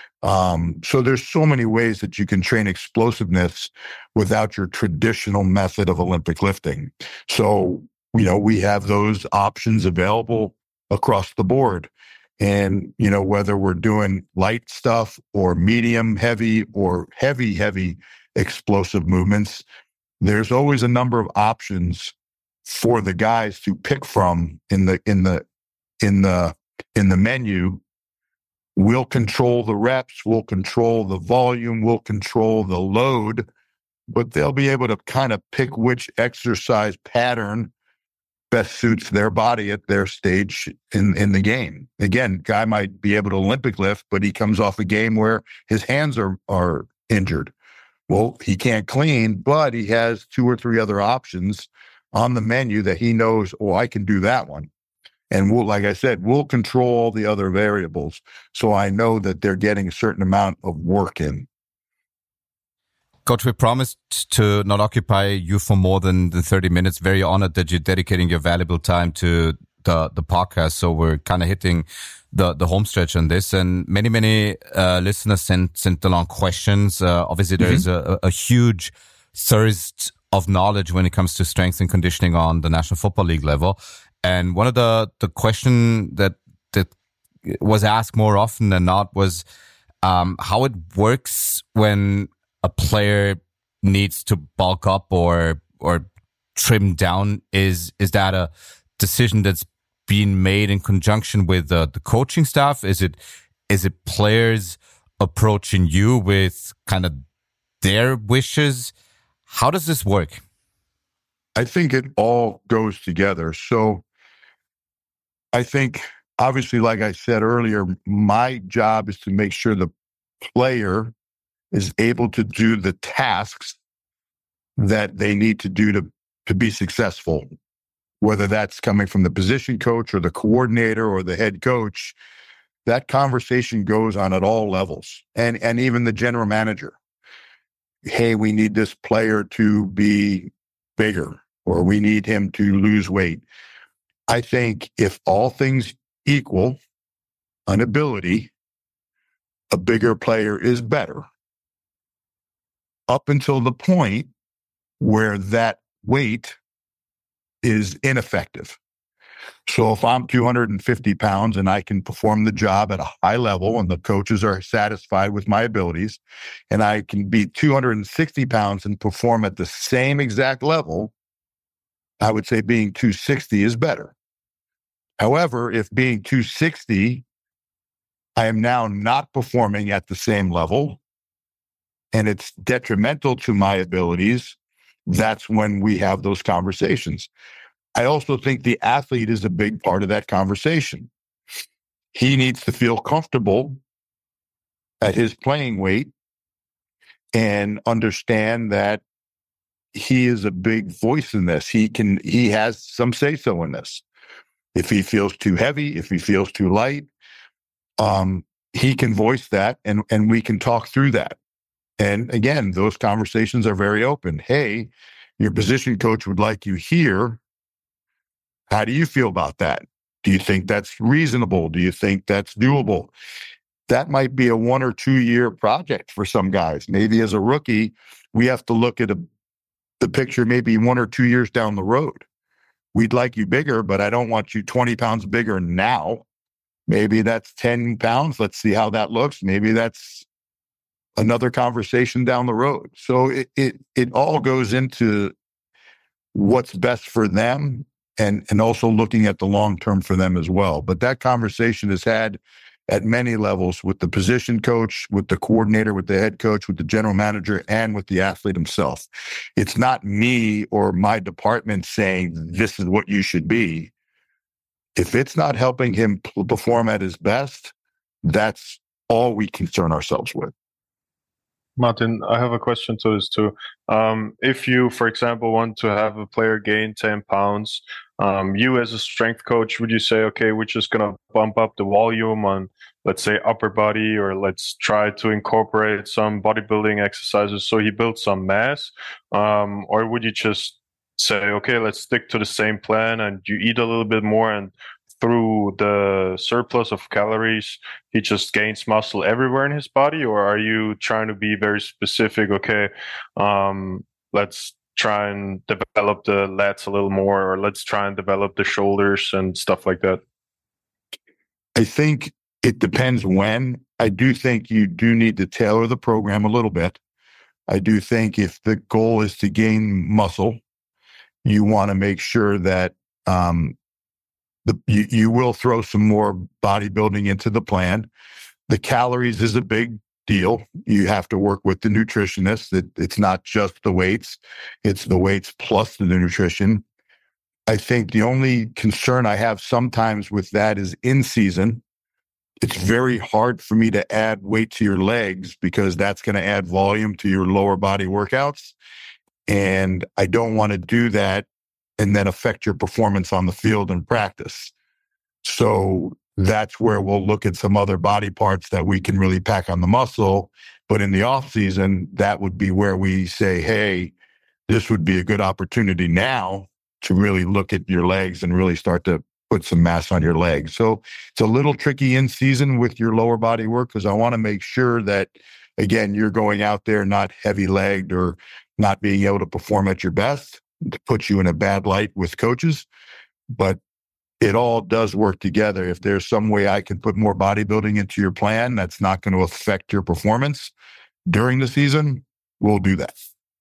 [SPEAKER 5] So there's so many ways that you can train explosiveness without your traditional method of Olympic lifting. So, you know, we have those options available across the board. And, you know, whether we're doing light stuff or medium heavy or heavy explosive movements, there's always a number of options for the guys to pick from in the menu. We'll control the reps, we'll control the volume, we'll control the load, but they'll be able to kind of pick which exercise pattern best suits their body at their stage in the game. Again, guy might be able to Olympic lift, but he comes off a game where his hands are injured. Well, he can't clean, but he has 2 or 3 other options on the menu that he knows, oh, I can do that one. And we'll, like I said, we'll control all the other variables. So I know that they're getting a certain amount of work in.
[SPEAKER 3] Coach, we promised to not occupy you for more than 30 minutes. Very honored that you're dedicating your valuable time to the podcast, so we're kind of hitting the home stretch on this. And many listeners sent along questions. Obviously, there is a huge thirst of knowledge when it comes to strength and conditioning on the National Football League level. And one of the question that was asked more often than not was how it works when a player needs to bulk up or trim down. Is that a decision that's being made in conjunction with the coaching staff? Is it players approaching you with kind of their wishes? How does this work?
[SPEAKER 5] I think it all goes together. So I think, obviously, like I said earlier, my job is to make sure the player is able to do the tasks that they need to do to be successful, whether that's coming from the position coach or the coordinator or the head coach. That conversation goes on at all levels, and even the general manager. Hey, we need this player to be bigger, or we need him to lose weight. I think if all things equal an ability, a bigger player is better, up until the point where that weight is ineffective. So if I'm 250 pounds and I can perform the job at a high level and the coaches are satisfied with my abilities, and I can be 260 pounds and perform at the same exact level, I would say being 260 is better. However, if being 260, I am now not performing at the same level and it's detrimental to my abilities, that's when we have those conversations. I also think the athlete is a big part of that conversation. He needs to feel comfortable at his playing weight and understand that he is a big voice in this. He has some say-so in this. If he feels too heavy, if he feels too light, he can voice that and we can talk through that. And again, those conversations are very open. Hey, your position coach would like you here. How do you feel about that? Do you think that's reasonable? Do you think that's doable? That might be a 1 or 2 year project for some guys. Maybe as a rookie, we have to look at the picture maybe 1 or 2 years down the road. We'd like you bigger, but I don't want you 20 pounds bigger now. Maybe that's 10 pounds. Let's see how that looks. Maybe that's another conversation down the road. So it all goes into what's best for them and also looking at the long term for them as well. But that conversation is had at many levels with the position coach, with the coordinator, with the head coach, with the general manager, and with the athlete himself. It's not me or my department saying this is what you should be. If it's not helping him perform at his best, that's all we concern ourselves with.
[SPEAKER 4] Martin, I have a question to this too. If you, for example, want to have a player gain 10 pounds, you as a strength coach, would you say, okay, we're just going to bump up the volume on, let's say, upper body, or let's try to incorporate some bodybuilding exercises so he builds some mass? Or would you just say, okay, let's stick to the same plan and you eat a little bit more, and through the surplus of calories, he just gains muscle everywhere in his body? Or are you trying to be very specific? Okay, let's try and develop the lats a little more, or let's try and develop the shoulders and stuff like that.
[SPEAKER 5] I think it depends when. I do think you do need to tailor the program a little bit. I do think if the goal is to gain muscle, you want to make sure that you will throw some more bodybuilding into the plan. The calories is a big deal. You have to work with the nutritionist. It's not just the weights. It's the weights plus the nutrition. I think the only concern I have sometimes with that is in season. It's very hard for me to add weight to your legs because that's going to add volume to your lower body workouts. And I don't want to do that and then affect your performance on the field in practice. So that's where we'll look at some other body parts that we can really pack on the muscle. But in the off season, that would be where we say, hey, this would be a good opportunity now to really look at your legs and really start to put some mass on your legs. So it's a little tricky in season with your lower body work because I want to make sure that, again, you're going out there not heavy legged or not being able to perform at your best to put you in a bad light with coaches. But it all does work together. If there's some way I can put more bodybuilding into your plan that's not going to affect your performance during the season, we'll do that.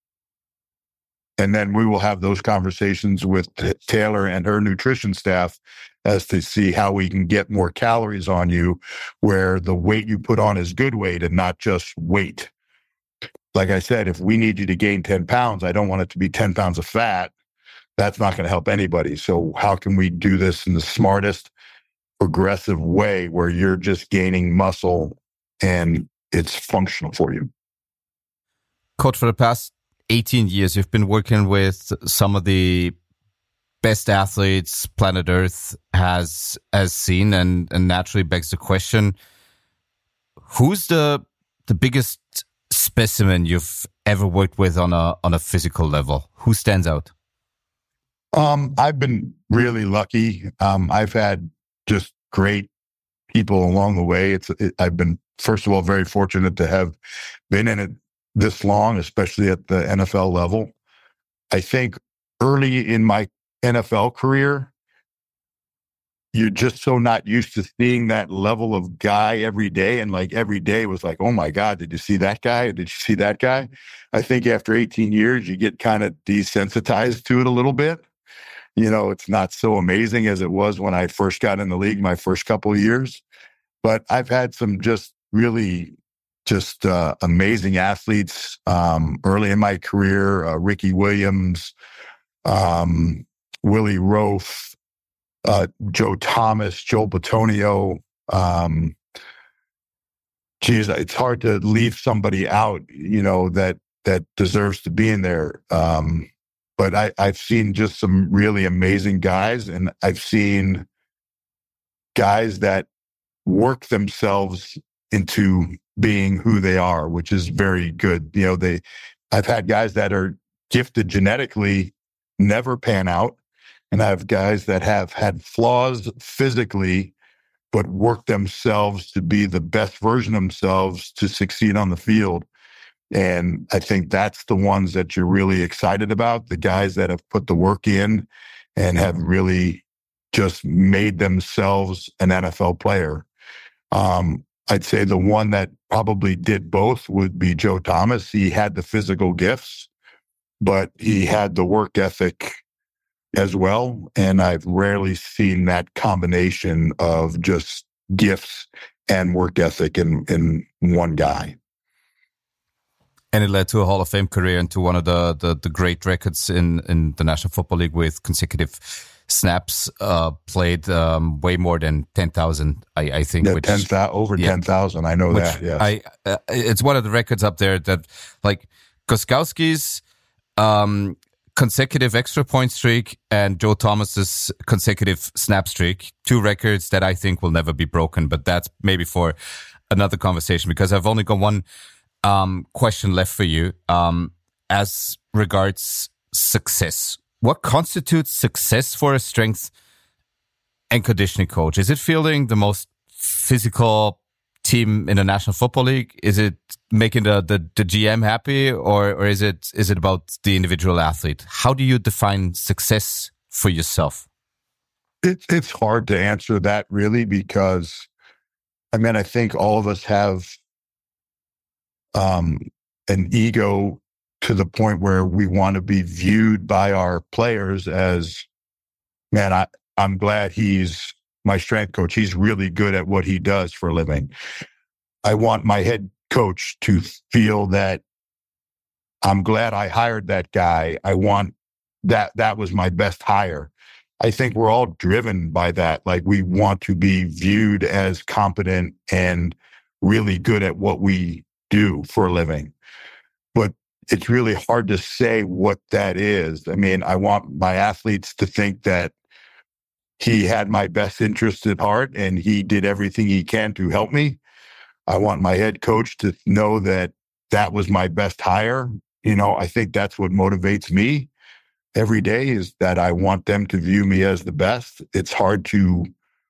[SPEAKER 5] And then we will have those conversations with Taylor and her nutrition staff as to see how we can get more calories on you where the weight you put on is good weight and not just weight. Like I said, if we need you to gain 10 pounds, I don't want it to be 10 pounds of fat. That's not going to help anybody. So how can we do this in the smartest, progressive way where you're just gaining muscle and it's functional for you?
[SPEAKER 3] Coach, for the past 18 years, you've been working with some of the best athletes planet Earth has seen, and naturally begs the question, who's the biggest specimen you've ever worked with on a physical level? Who stands out?
[SPEAKER 5] I've been really lucky. I've had just great people along the way. I've been, first of all, very fortunate to have been in it this long, especially at the NFL level. I think early in my NFL career, you're just so not used to seeing that level of guy every day. And like every day was like, oh my God, did you see that guy? Did you see that guy? I think after 18 years, you get kind of desensitized to it a little bit. You know, it's not so amazing as it was when I first got in the league, my first couple of years. But I've had some just really amazing athletes early in my career. Ricky Williams, Willie Roaf, Joe Thomas, Joel Bitonio. It's hard to leave somebody out, you know, that deserves to be in there. But I've seen just some really amazing guys, and I've seen guys that work themselves into being who they are, which is very good. You know, I've had guys that are gifted genetically, never pan out. And I have guys that have had flaws physically, but work themselves to be the best version of themselves to succeed on the field. And I think that's the ones that you're really excited about, the guys that have put the work in and have really just made themselves an NFL player. I'd say the one that probably did both would be Joe Thomas. He had the physical gifts, but he had the work ethic as well. And I've rarely seen that combination of just gifts and work ethic in one guy.
[SPEAKER 3] And it led to a Hall of Fame career and to one of the great records in the National Football League with consecutive snaps played, way more than 10,000, I think.
[SPEAKER 5] Yeah, over 10,000. I know that. Yes.
[SPEAKER 3] It's one of the records up there that, like, Gostkowski's consecutive extra point streak and Joe Thomas's consecutive snap streak, two records that I think will never be broken. But that's maybe for another conversation, because I've only got one question left for you. As regards success, what constitutes success for a strength and conditioning coach? Is it fielding the most physical team in the National Football League? Is it making the GM happy, or is it about the individual athlete? How do you define success for yourself?
[SPEAKER 5] It's hard to answer that, really, because I think all of us have an ego to the point where we want to be viewed by our players as, man, I'm glad he's my strength coach. He's really good at what he does for a living. I want my head coach to feel that I'm glad I hired that guy. I want that was my best hire. I think we're all driven by that. Like, we want to be viewed as competent and really good at what we do for a living. But it's really hard to say what that is. I want my athletes to think that he had my best interest at heart and he did everything he can to help me. I want my head coach to know that that was my best hire. You know, I think that's what motivates me. every day is that I want them to view me as the best. It's hard to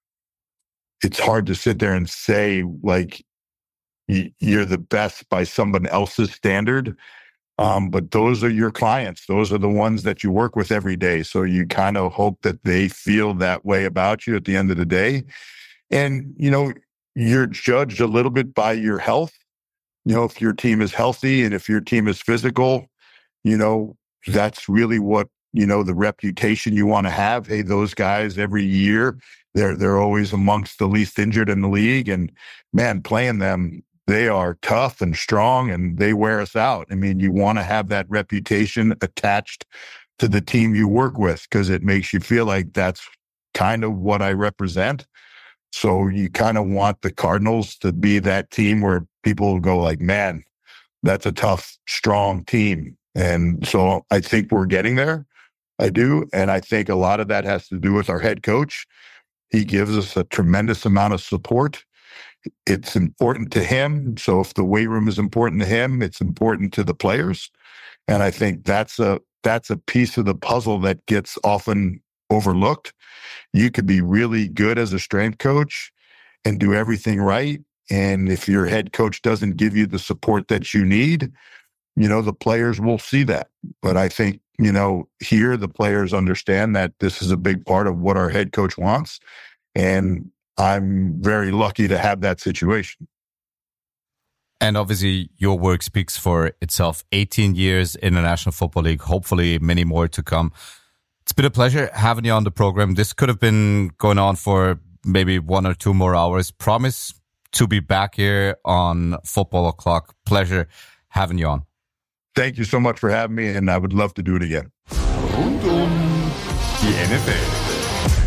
[SPEAKER 5] sit there and say like you're the best by someone else's standard. But those are your clients. Those are the ones that you work with every day. So you kind of hope that they feel that way about you at the end of the day. And, you're judged a little bit by your health. If your team is healthy and if your team is physical, that's really what, the reputation you want to have. Hey, those guys every year, they're always amongst the least injured in the league. And man, playing them, they are tough and strong and they wear us out. I mean, you want to have that reputation attached to the team you work with because it makes you feel like that's kind of what I represent. So you kind of want the Cardinals to be that team where people will go like, man, that's a tough, strong team. And so I think we're getting there. I do. And I think a lot of that has to do with our head coach. He gives us a tremendous amount of support. It's important to him. So if the weight room is important to him, it's important to the players. And I think that's a piece of the puzzle that gets often overlooked. You could be really good as a strength coach and do everything right. And if your head coach doesn't give you the support that you need, the players will see that. But I think, here the players understand that this is a big part of what our head coach wants. And I'm very lucky to have that situation.
[SPEAKER 3] And obviously your work speaks for itself. 18 years in the National Football League, hopefully many more to come. It's been a pleasure having you on the program. This could have been going on for maybe 1 or 2 more hours. Promise to be back here on Football O'Clock. Pleasure having you on.
[SPEAKER 5] Thank you so much for having me, and I would love to do it again.
[SPEAKER 1] Rund die NFL.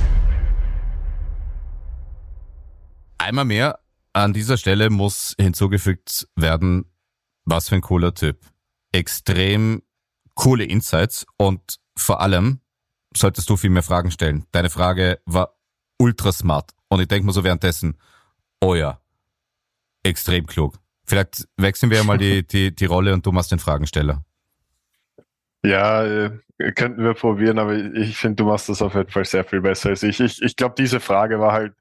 [SPEAKER 3] Einmal mehr an dieser Stelle muss hinzugefügt werden, was für ein cooler Typ. Extrem coole Insights und vor allem solltest du viel mehr Fragen stellen. Deine Frage war ultra smart und ich denke mir so währenddessen, oh ja, extrem klug. Vielleicht wechseln wir ja mal die Rolle und du machst den Fragensteller.
[SPEAKER 4] Ja, könnten wir probieren, aber ich finde, du machst das auf jeden Fall sehr viel besser als ich. Ich glaube, diese Frage war halt,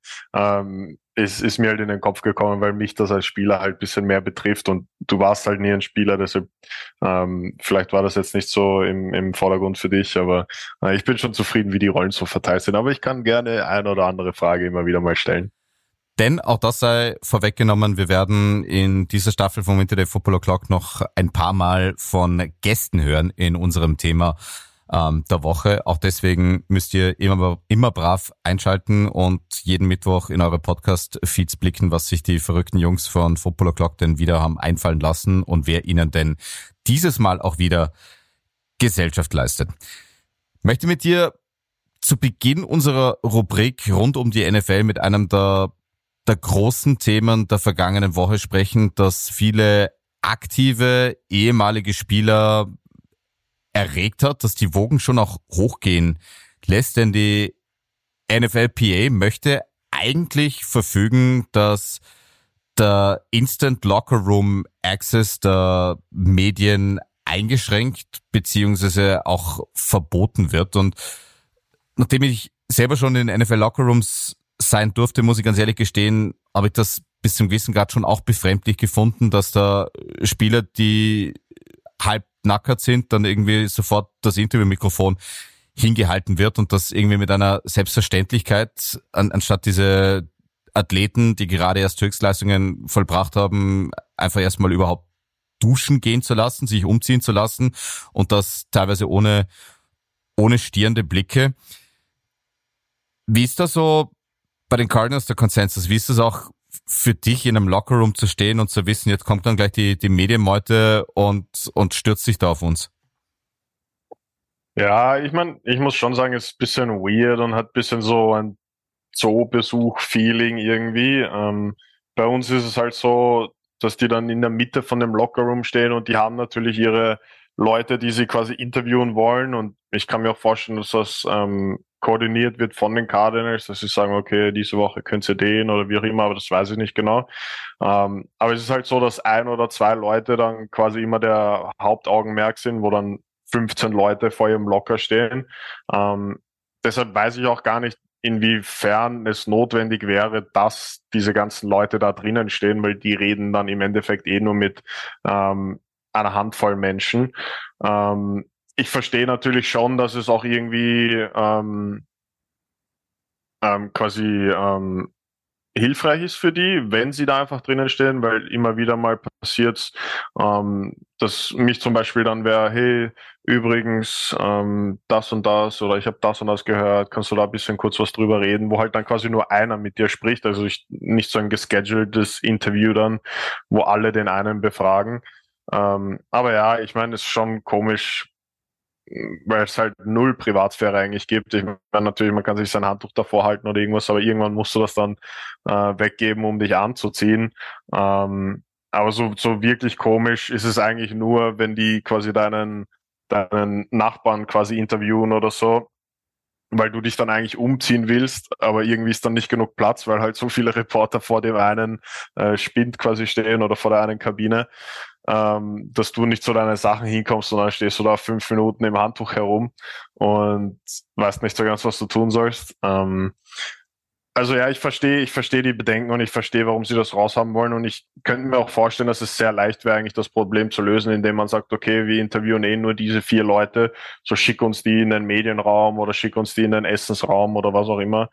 [SPEAKER 4] ist mir halt in den Kopf gekommen, weil mich das als Spieler halt ein bisschen mehr betrifft und du warst halt nie ein Spieler, deshalb vielleicht war das jetzt nicht so im Vordergrund für dich, aber ich bin schon zufrieden, wie die Rollen so verteilt sind. Aber ich kann gerne eine oder andere Frage immer wieder mal stellen.
[SPEAKER 3] Denn auch das sei vorweggenommen, wir werden in dieser Staffel von Winter Day Football O'Clock noch ein paar Mal von Gästen hören in unserem Thema der Woche. Auch deswegen müsst ihr immer brav einschalten und jeden Mittwoch in eure Podcast-Feeds blicken, was sich die verrückten Jungs von Football O'Clock denn wieder haben einfallen lassen und wer ihnen denn dieses Mal auch wieder Gesellschaft leistet. Ich möchte mit dir zu Beginn unserer Rubrik rund um die NFL mit einem der großen Themen der vergangenen Woche sprechen, dass viele aktive ehemalige Spieler erregt hat, dass die Wogen schon auch hochgehen lässt, denn die NFLPA möchte eigentlich verfügen, dass der Instant Locker Room Access der Medien eingeschränkt beziehungsweise auch verboten wird. Und nachdem ich selber schon in NFL Locker Rooms sein durfte, muss ich ganz ehrlich gestehen, habe ich das bis zum gewissen Grad schon auch befremdlich gefunden, dass da Spieler, die halb nackert sind, dann irgendwie sofort das Interviewmikrofon hingehalten wird und das irgendwie mit einer Selbstverständlichkeit, anstatt diese Athleten, die gerade erst Höchstleistungen vollbracht haben, einfach erstmal überhaupt duschen gehen zu lassen, sich umziehen zu lassen und das teilweise ohne stierende Blicke. Wie ist das so bei den Cardinals der Konsensus? Wie ist das auch für dich in einem Lockerroom zu stehen und zu wissen, jetzt kommt dann gleich die Medienmeute und stürzt sich da auf uns?
[SPEAKER 4] Ja, ich meine, ich muss schon sagen, es ist ein bisschen weird und hat ein bisschen so ein Zoobesuch-Feeling irgendwie. Bei uns ist es halt so, dass die dann in der Mitte von dem Lockerroom stehen und die haben natürlich ihre Leute, die sie quasi interviewen wollen und ich kann mir auch vorstellen, dass das koordiniert wird von den Cardinals, dass sie sagen, okay, diese Woche könnt ihr den oder wie auch immer, aber das weiß ich nicht genau. Aber es ist halt so, dass 1 oder 2 Leute dann quasi immer der Hauptaugenmerk sind, wo dann 15 Leute vor ihrem Locker stehen. Deshalb weiß ich auch gar nicht, inwiefern es notwendig wäre, dass diese ganzen Leute da drinnen stehen, weil die reden dann im Endeffekt nur mit einer Handvoll Menschen. Ich verstehe natürlich schon, dass es auch irgendwie quasi hilfreich ist für die, wenn sie da einfach drinnen stehen, weil immer wieder mal passiert, dass mich zum Beispiel dann wäre, hey, übrigens, das und das oder ich habe das und das gehört, kannst du da ein bisschen kurz was drüber reden, wo halt dann quasi nur einer mit dir spricht, also nicht so ein geschedultes Interview dann, wo alle den einen befragen. Aber ja, ich meine, es ist schon komisch, weil es halt null Privatsphäre eigentlich gibt. Ich meine, natürlich, man kann sich sein Handtuch davor halten oder irgendwas, aber irgendwann musst du das dann weggeben, um dich anzuziehen. Aber so wirklich komisch ist es eigentlich nur, wenn die quasi deinen Nachbarn quasi interviewen oder so, weil du dich dann eigentlich umziehen willst, aber irgendwie ist dann nicht genug Platz, weil halt so viele Reporter vor dem einen Spind quasi stehen oder vor der einen Kabine, dass du nicht zu deinen Sachen hinkommst, sondern stehst du da 5 Minuten im Handtuch herum und weißt nicht so ganz, was du tun sollst. Also ja, ich verstehe die Bedenken und ich verstehe, warum sie das raushaben wollen, und ich könnte mir auch vorstellen, dass es sehr leicht wäre, eigentlich das Problem zu lösen, indem man sagt, okay, wir interviewen nur diese 4 Leute, so schick uns die in den Medienraum oder schick uns die in den Essensraum oder was auch immer.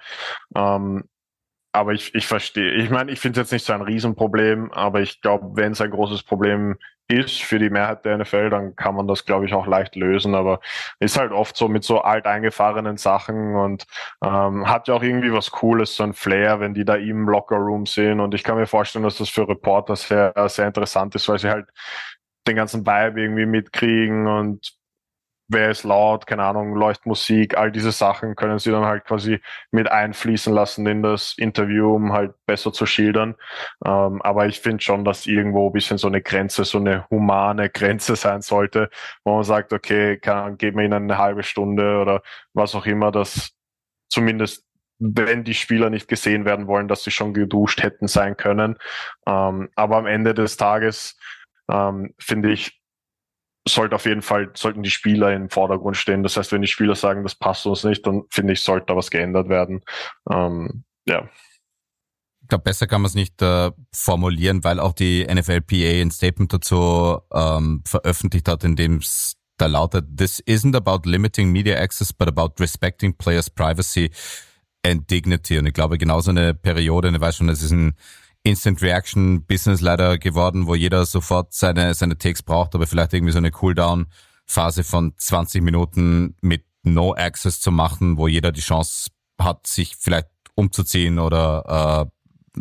[SPEAKER 4] Aber ich verstehe, ich meine, ich finde es jetzt nicht so ein Riesenproblem, aber ich glaube, wenn es ein großes Problem ist für die Mehrheit der NFL, dann kann man das, glaube ich, auch leicht lösen, aber ist halt oft so mit so alteingefahrenen Sachen und hat ja auch irgendwie was Cooles, so ein Flair, wenn die da im Lockerroom sind, und ich kann mir vorstellen, dass das für Reporter sehr, sehr interessant ist, weil sie halt den ganzen Vibe irgendwie mitkriegen und wer ist laut, keine Ahnung, läuft Musik, all diese Sachen können sie dann halt quasi mit einfließen lassen in das Interview, um halt besser zu schildern. Aber ich finde schon, dass irgendwo ein bisschen so eine Grenze, so eine humane Grenze sein sollte, wo man sagt, okay, geben wir ihnen eine halbe Stunde oder was auch immer, dass zumindest, wenn die Spieler nicht gesehen werden wollen, dass sie schon geduscht hätten sein können. Aber am Ende des Tages finde ich, sollten die Spieler im Vordergrund stehen. Das heißt, wenn die Spieler sagen, das passt uns nicht, dann finde ich, sollte da was geändert werden. Ja.
[SPEAKER 3] Ich glaube, besser kann man es nicht formulieren, weil auch die NFLPA ein Statement dazu veröffentlicht hat, in dem es da lautet, "This isn't about limiting media access, but about respecting players' privacy and dignity." Und ich glaube, genauso eine Periode, ich weiß schon, es ist ein Instant Reaction Business leider geworden, wo jeder sofort seine Takes braucht, aber vielleicht irgendwie so eine Cooldown-Phase von 20 Minuten mit No Access zu machen, wo jeder die Chance hat, sich vielleicht umzuziehen oder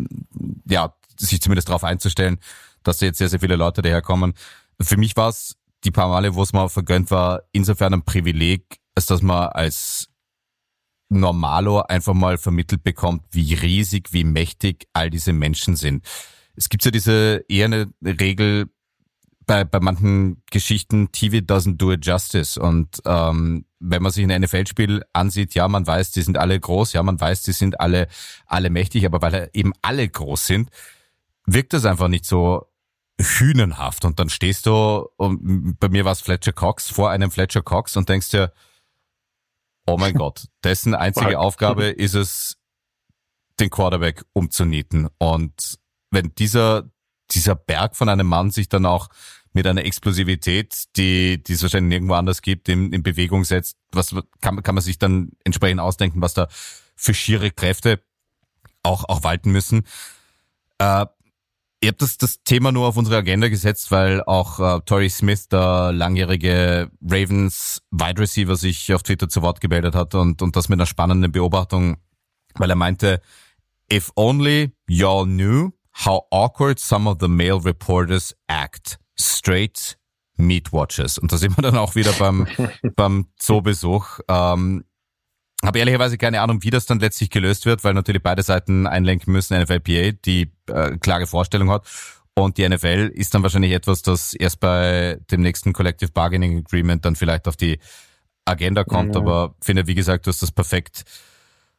[SPEAKER 3] sich zumindest darauf einzustellen, dass da jetzt sehr, sehr viele Leute daherkommen. Für mich war es die paar Male, wo es mal vergönnt war, insofern ein Privileg, als dass man als Normalo einfach mal vermittelt bekommt, wie riesig, wie mächtig all diese Menschen sind. Es gibt ja eher eine Regel bei manchen Geschichten, TV doesn't do it justice. Und wenn man sich ein NFL-Spiel ansieht, ja, man weiß, die sind alle groß, ja, man weiß, die sind alle mächtig, aber weil eben alle groß sind, wirkt das einfach nicht so hünenhaft. Und dann stehst du, und bei mir war es Fletcher Cox, vor einem Fletcher Cox und denkst dir, oh mein Gott, dessen einzige Aufgabe ist es, den Quarterback umzunieten. Und wenn dieser Berg von einem Mann sich dann auch mit einer Explosivität, die es wahrscheinlich nirgendwo anders gibt, in Bewegung setzt, was kann man sich dann entsprechend ausdenken, was da für schiere Kräfte auch walten müssen. Ihr habt das Thema nur auf unsere Agenda gesetzt, weil auch Torrey Smith, der langjährige Ravens Wide Receiver, sich auf Twitter zu Wort gemeldet hat und das mit einer spannenden Beobachtung, weil er meinte, "If only y'all knew how awkward some of the male reporters act. Straight meat watchers." Und da sind wir dann auch wieder beim Zoobesuch. Habe ehrlicherweise keine Ahnung, wie das dann letztlich gelöst wird, weil natürlich beide Seiten einlenken müssen. NFLPA, die klare Vorstellung hat, und die NFL ist dann wahrscheinlich etwas, das erst bei dem nächsten Collective Bargaining Agreement dann vielleicht auf die Agenda kommt, aber finde, wie gesagt, du hast das perfekt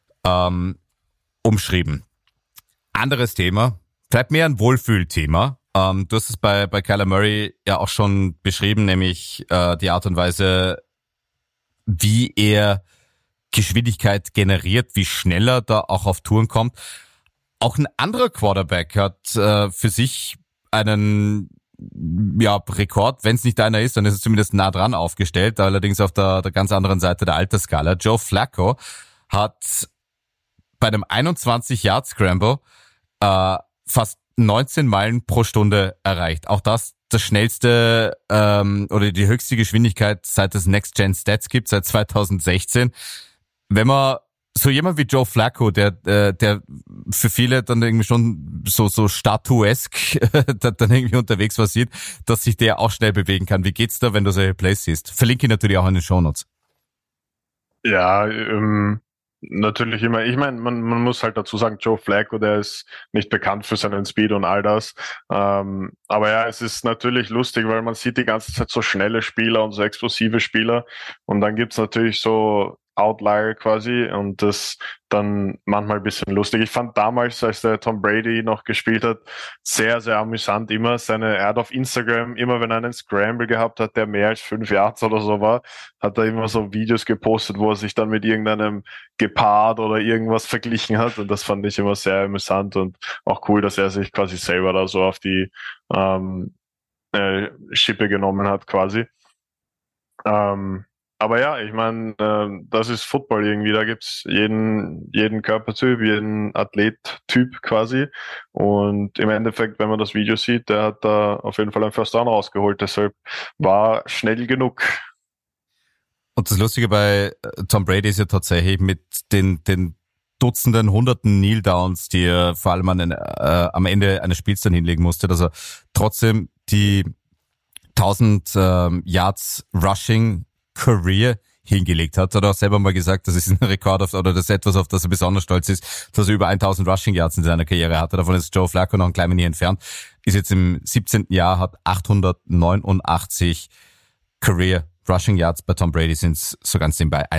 [SPEAKER 3] umschrieben. Anderes Thema, vielleicht mehr ein Wohlfühlthema. Du hast es bei Kyler Murray ja auch schon beschrieben, nämlich die Art und Weise, wie er Geschwindigkeit generiert, wie schnell er da auch auf Touren kommt. Auch ein anderer Quarterback hat für sich einen Rekord, wenn es nicht einer ist, dann ist es zumindest nah dran aufgestellt, allerdings auf der ganz anderen Seite der Altersskala. Joe Flacco hat bei einem 21-Yard-Scramble fast 19 Meilen pro Stunde erreicht. Auch das schnellste oder die höchste Geschwindigkeit, seit es Next Gen Stats gibt, seit 2016. Wenn man so jemand wie Joe Flacco, der für viele dann irgendwie schon so statuesk dann irgendwie unterwegs war, sieht, dass sich der auch schnell bewegen kann. Wie geht's da, wenn du solche Plays siehst? Verlinke ich natürlich auch in den Shownotes.
[SPEAKER 4] Ja, natürlich immer. Ich meine, man muss halt dazu sagen, Joe Flacco, der ist nicht bekannt für seinen Speed und all das. Aber ja, es ist natürlich lustig, weil man sieht die ganze Zeit so schnelle Spieler und so explosive Spieler. Und dann gibt's natürlich so Outlier quasi und das dann manchmal ein bisschen lustig. Ich fand damals, als der Tom Brady noch gespielt hat, sehr, sehr amüsant immer. Er hat auf Instagram, immer wenn er einen Scramble gehabt hat, der mehr als 5 Yards oder so war, hat er immer so Videos gepostet, wo er sich dann mit irgendeinem Gepard oder irgendwas verglichen hat und das fand ich immer sehr amüsant und auch cool, dass er sich quasi selber da so auf die Schippe genommen hat quasi. Aber ja, ich meine, das ist Football irgendwie. Da gibt's jeden Körpertyp, jeden Athlettyp quasi. Und im Endeffekt, wenn man das Video sieht, der hat da auf jeden Fall einen First Down rausgeholt. Deshalb war schnell genug.
[SPEAKER 3] Und das Lustige bei Tom Brady ist ja tatsächlich mit den Dutzenden, Hunderten Kneel-Downs, die er vor allem am Ende eines Spiels dann hinlegen musste, dass er trotzdem die 1000 Yards Rushing Career hingelegt hat. Hat er auch selber mal gesagt, das ist ein Rekord oder das ist etwas, auf das er besonders stolz ist, dass er über 1000 Rushing Yards in seiner Karriere hatte. Davon ist Joe Flacco noch ein klein wenig entfernt. Ist jetzt im 17. Jahr, hat 889 Career Rushing Yards. Bei Tom Brady sind es so ganz nebenbei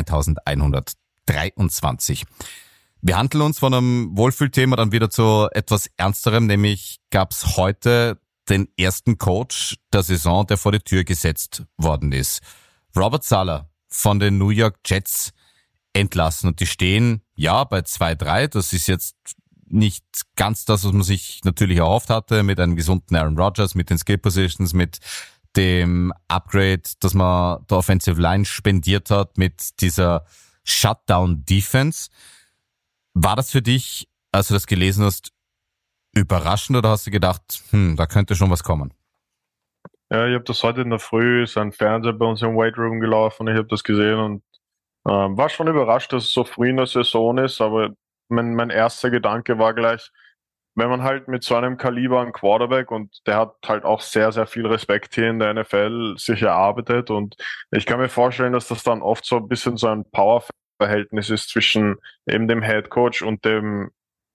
[SPEAKER 3] 1123. Wir handeln uns von einem Wohlfühlthema dann wieder zu etwas Ernsterem, nämlich gab es heute den ersten Coach der Saison, der vor die Tür gesetzt worden ist. Robert Saleh von den New York Jets entlassen und die stehen ja bei 2-3. Das ist jetzt nicht ganz das, was man sich natürlich erhofft hatte, mit einem gesunden Aaron Rodgers, mit den Skill Positions, mit dem Upgrade, das man der Offensive Line spendiert hat, mit dieser Shutdown Defense. War das für dich, als du das gelesen hast, überraschend oder hast du gedacht, da könnte schon was kommen?
[SPEAKER 4] Ja, ich habe das heute in der Früh, ist ein Fernseher bei uns im Weight Room gelaufen, ich habe das gesehen und war schon überrascht, dass es so früh in der Saison ist, aber mein erster Gedanke war gleich, wenn man halt mit so einem Kaliber einen Quarterback und der hat halt auch sehr, sehr viel Respekt hier in der NFL sich erarbeitet und ich kann mir vorstellen, dass das dann oft so ein bisschen so ein Power-Verhältnis ist zwischen eben dem Head Coach und dem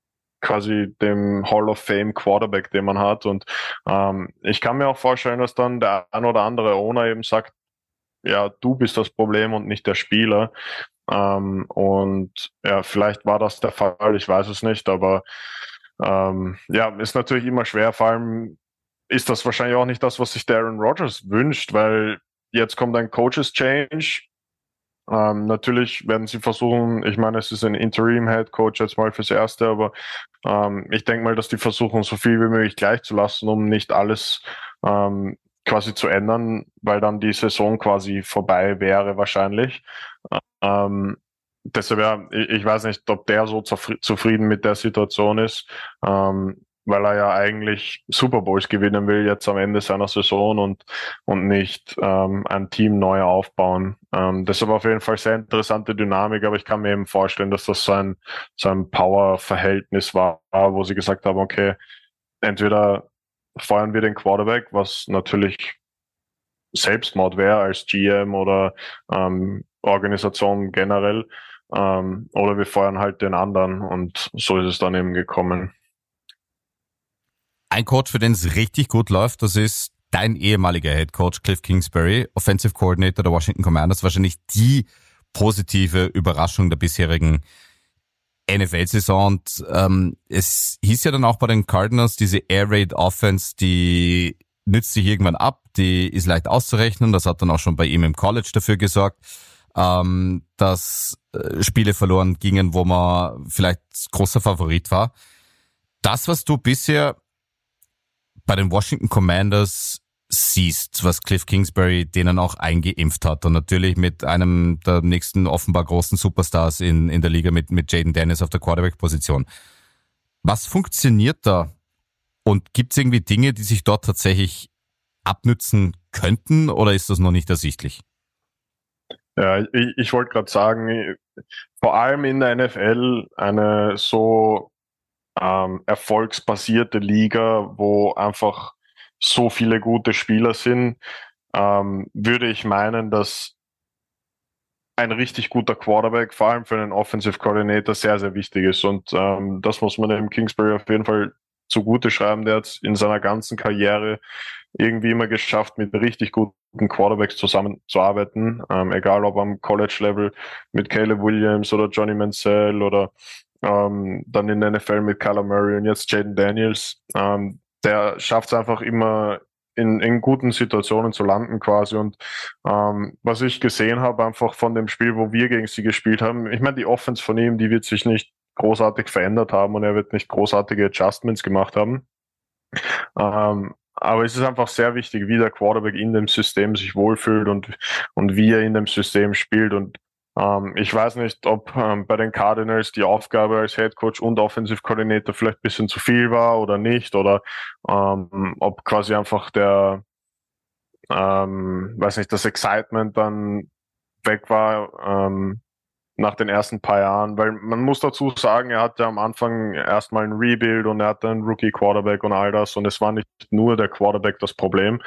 [SPEAKER 4] Hall of Fame Quarterback, den man hat. Und ich kann mir auch vorstellen, dass dann der ein oder andere Owner eben sagt, ja, du bist das Problem und nicht der Spieler. Und ja, vielleicht war das der Fall, ich weiß es nicht, aber ist natürlich immer schwer, vor allem ist das wahrscheinlich auch nicht das, was sich der Aaron Rodgers wünscht, weil jetzt kommt ein Coaches Change. Natürlich werden sie versuchen, ich meine, es ist ein Interim-Head-Coach jetzt mal fürs Erste, aber ich denke mal, dass die versuchen, so viel wie möglich gleich zu lassen, um nicht alles quasi zu ändern, weil dann die Saison quasi vorbei wäre wahrscheinlich. Deshalb ja, ich weiß nicht, ob der so zufrieden mit der Situation ist, weil er ja eigentlich Super Bowls gewinnen will jetzt am Ende seiner Saison und nicht ein Team neu aufbauen. Deshalb auf jeden Fall sehr interessante Dynamik, aber ich kann mir eben vorstellen, dass das so ein Power-Verhältnis war, wo sie gesagt haben, okay, entweder feuern wir den Quarterback, was natürlich Selbstmord wäre als GM oder Organisation generell, oder wir feuern halt den anderen und so ist es dann eben gekommen.
[SPEAKER 3] Ein Coach, für den es richtig gut läuft, das ist dein ehemaliger Head Coach Cliff Kingsbury, Offensive Coordinator der Washington Commanders, wahrscheinlich die positive Überraschung der bisherigen NFL-Saison und es hieß ja dann auch bei den Cardinals, diese Air Raid Offense, die nützt sich irgendwann ab, die ist leicht auszurechnen, das hat dann auch schon bei ihm im College dafür gesorgt, dass Spiele verloren gingen, wo man vielleicht großer Favorit war. Das, was du bisher bei den Washington Commanders siehst, was Cliff Kingsbury denen auch eingeimpft hat und natürlich mit einem der nächsten offenbar großen Superstars in der Liga mit Jaden Daniels auf der Quarterback-Position. Was funktioniert da? Und gibt es irgendwie Dinge, die sich dort tatsächlich abnützen könnten oder ist das noch nicht ersichtlich?
[SPEAKER 4] Ja, ich wollte gerade sagen, vor allem in der NFL eine so erfolgsbasierte Liga, wo einfach so viele gute Spieler sind, würde ich meinen, dass ein richtig guter Quarterback, vor allem für einen Offensive Coordinator, sehr, sehr wichtig ist. Und das muss man dem Kingsbury auf jeden Fall zugute schreiben. Der hat in seiner ganzen Karriere irgendwie immer geschafft, mit richtig guten Quarterbacks zusammenzuarbeiten, egal ob am College-Level mit Caleb Williams oder Johnny Manziel oder dann in der NFL mit Kyler Murray und jetzt Jaden Daniels. Der schafft es einfach immer in guten Situationen zu landen quasi. Und was ich gesehen habe, einfach von dem Spiel, wo wir gegen sie gespielt haben, ich meine, die Offense von ihm, die wird sich nicht großartig verändert haben und er wird nicht großartige Adjustments gemacht haben. Aber es ist einfach sehr wichtig, wie der Quarterback in dem System sich wohlfühlt und wie er in dem System spielt. Und ich weiß nicht, ob bei den Cardinals die Aufgabe als Head Coach und Offensive Coordinator vielleicht ein bisschen zu viel war oder nicht, oder ob quasi einfach weiß nicht, das Excitement dann weg war nach den ersten paar Jahren, weil man muss dazu sagen, er hatte am Anfang erstmal ein Rebuild und er hatte einen Rookie Quarterback und all das und es war nicht nur der Quarterback das Problem,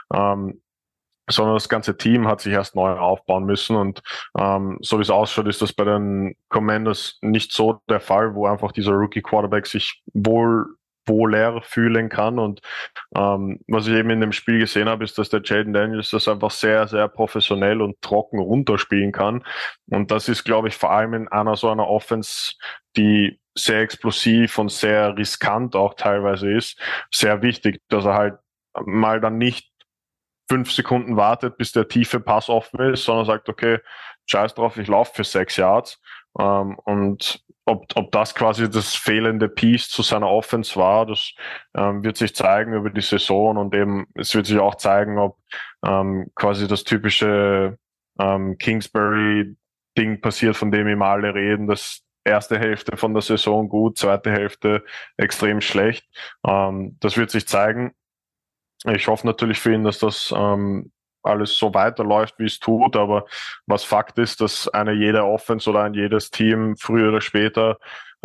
[SPEAKER 4] sondern das ganze Team hat sich erst neu aufbauen müssen und so wie es ausschaut, ist das bei den Commanders nicht so der Fall, wo einfach dieser Rookie Quarterback sich wohler fühlen kann und was ich eben in dem Spiel gesehen habe, ist, dass der Jaden Daniels das einfach sehr, sehr professionell und trocken runterspielen kann und das ist, glaube ich, vor allem in einer so einer Offense, die sehr explosiv und sehr riskant auch teilweise ist, sehr wichtig, dass er halt mal dann nicht 5 Sekunden wartet, bis der tiefe Pass offen ist, sondern sagt, okay, scheiß drauf, ich laufe für 6 Yards. Und ob das quasi das fehlende Piece zu seiner Offense war, das wird sich zeigen über die Saison und eben es wird sich auch zeigen, ob quasi das typische Kingsbury-Ding passiert, von dem immer alle reden, das erste Hälfte von der Saison gut, zweite Hälfte extrem schlecht. Das wird sich zeigen. Ich hoffe natürlich für ihn, dass das alles so weiterläuft, wie es tut, aber was Fakt ist, dass jede Offense oder ein jedes Team früher oder später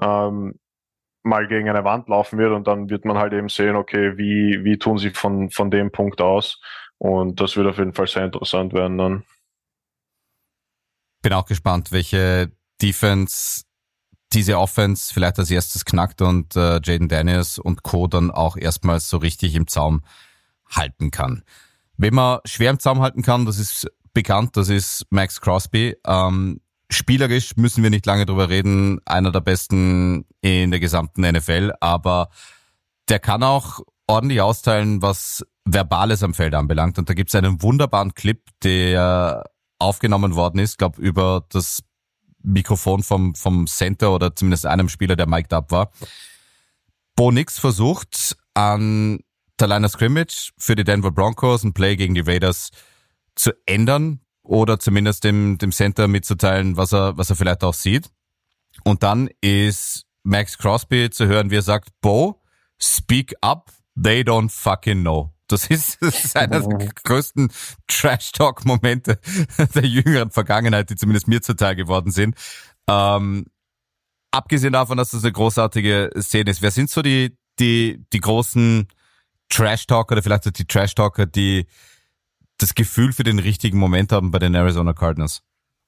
[SPEAKER 4] mal gegen eine Wand laufen wird und dann wird man halt eben sehen, okay, wie tun sie von dem Punkt aus und das wird auf jeden Fall sehr interessant werden dann.
[SPEAKER 3] Bin auch gespannt, welche Defense diese Offense vielleicht als erstes knackt und Jaden Daniels und Co. dann auch erstmals so richtig im Zaum halten kann. Wenn man schwer im Zaum halten kann, das ist bekannt, das ist Max Crosby. Spielerisch müssen wir nicht lange drüber reden, einer der besten in der gesamten NFL, aber der kann auch ordentlich austeilen, was Verbales am Feld anbelangt. Und da gibt es einen wunderbaren Clip, der aufgenommen worden ist, glaube über das Mikrofon vom Center oder zumindest einem Spieler, der mic'd up war. Bo Nix versucht an der Line of Scrimmage für die Denver Broncos ein Play gegen die Raiders zu ändern oder zumindest dem Center mitzuteilen, was er vielleicht auch sieht. Und dann ist Max Crosby zu hören, wie er sagt, Bo, speak up, they don't fucking know. Das ist einer der größten Trash-Talk-Momente der jüngeren Vergangenheit, die zumindest mir zuteil geworden sind. Abgesehen davon, dass das eine großartige Szene ist, wer sind so die großen Trash-Talker oder vielleicht auch die Trash-Talker, die das Gefühl für den richtigen Moment haben bei den Arizona Cardinals?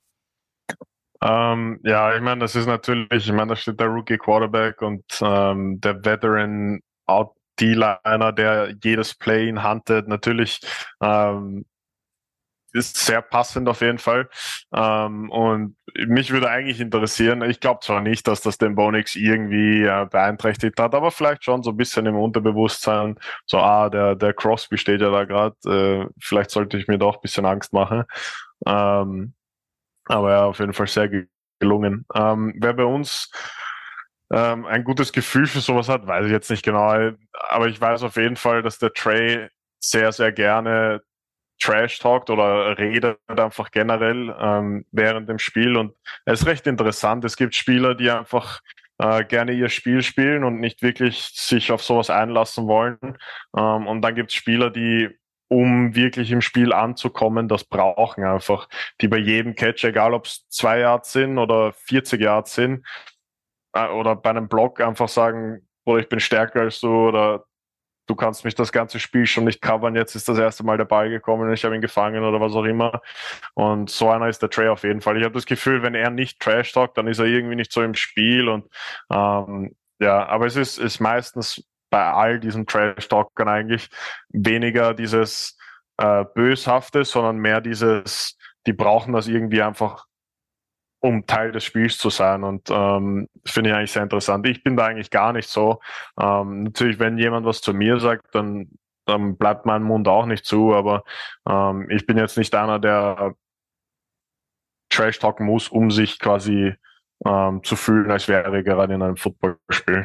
[SPEAKER 4] Ja, ich meine, das ist natürlich, da steht der Rookie Quarterback und der Veteran D-Liner, der jedes Play in huntet. Natürlich ist sehr passend auf jeden Fall. Und mich würde eigentlich interessieren, ich glaube zwar nicht, dass das den Bo Nix irgendwie beeinträchtigt hat, aber vielleicht schon so ein bisschen im Unterbewusstsein, so der Crosby steht ja da gerade, vielleicht sollte ich mir doch ein bisschen Angst machen. Aber ja, auf jeden Fall sehr gelungen. Wer bei uns ein gutes Gefühl für sowas hat, weiß ich jetzt nicht genau, aber ich weiß auf jeden Fall, dass der Trey sehr, sehr gerne Trash talkt oder redet einfach generell während dem Spiel, und es ist recht interessant. Es gibt Spieler, die einfach gerne ihr Spiel spielen und nicht wirklich sich auf sowas einlassen wollen, und dann gibt es Spieler, die, um wirklich im Spiel anzukommen, das brauchen einfach, die bei jedem Catch, egal ob es 2 Yards sind oder 40 Yards sind, oder bei einem Block einfach sagen, oder ich bin stärker als du, oder du kannst mich das ganze Spiel schon nicht covern, jetzt ist das erste Mal der Ball gekommen und ich habe ihn gefangen oder was auch immer. Und so einer ist der Trey auf jeden Fall. Ich habe das Gefühl, wenn er nicht Trash talkt, dann ist er irgendwie nicht so im Spiel. Und ja, aber es ist meistens bei all diesen Trash Talkern eigentlich weniger dieses Böshafte, sondern mehr dieses, die brauchen das irgendwie einfach, um Teil des Spiels zu sein, und finde ich eigentlich sehr interessant. Ich bin da eigentlich gar nicht so. Natürlich, wenn jemand was zu mir sagt, dann bleibt mein Mund auch nicht zu, aber ich bin jetzt nicht einer, der Trash talken muss, um sich quasi zu fühlen, als wäre er gerade in einem Footballspiel.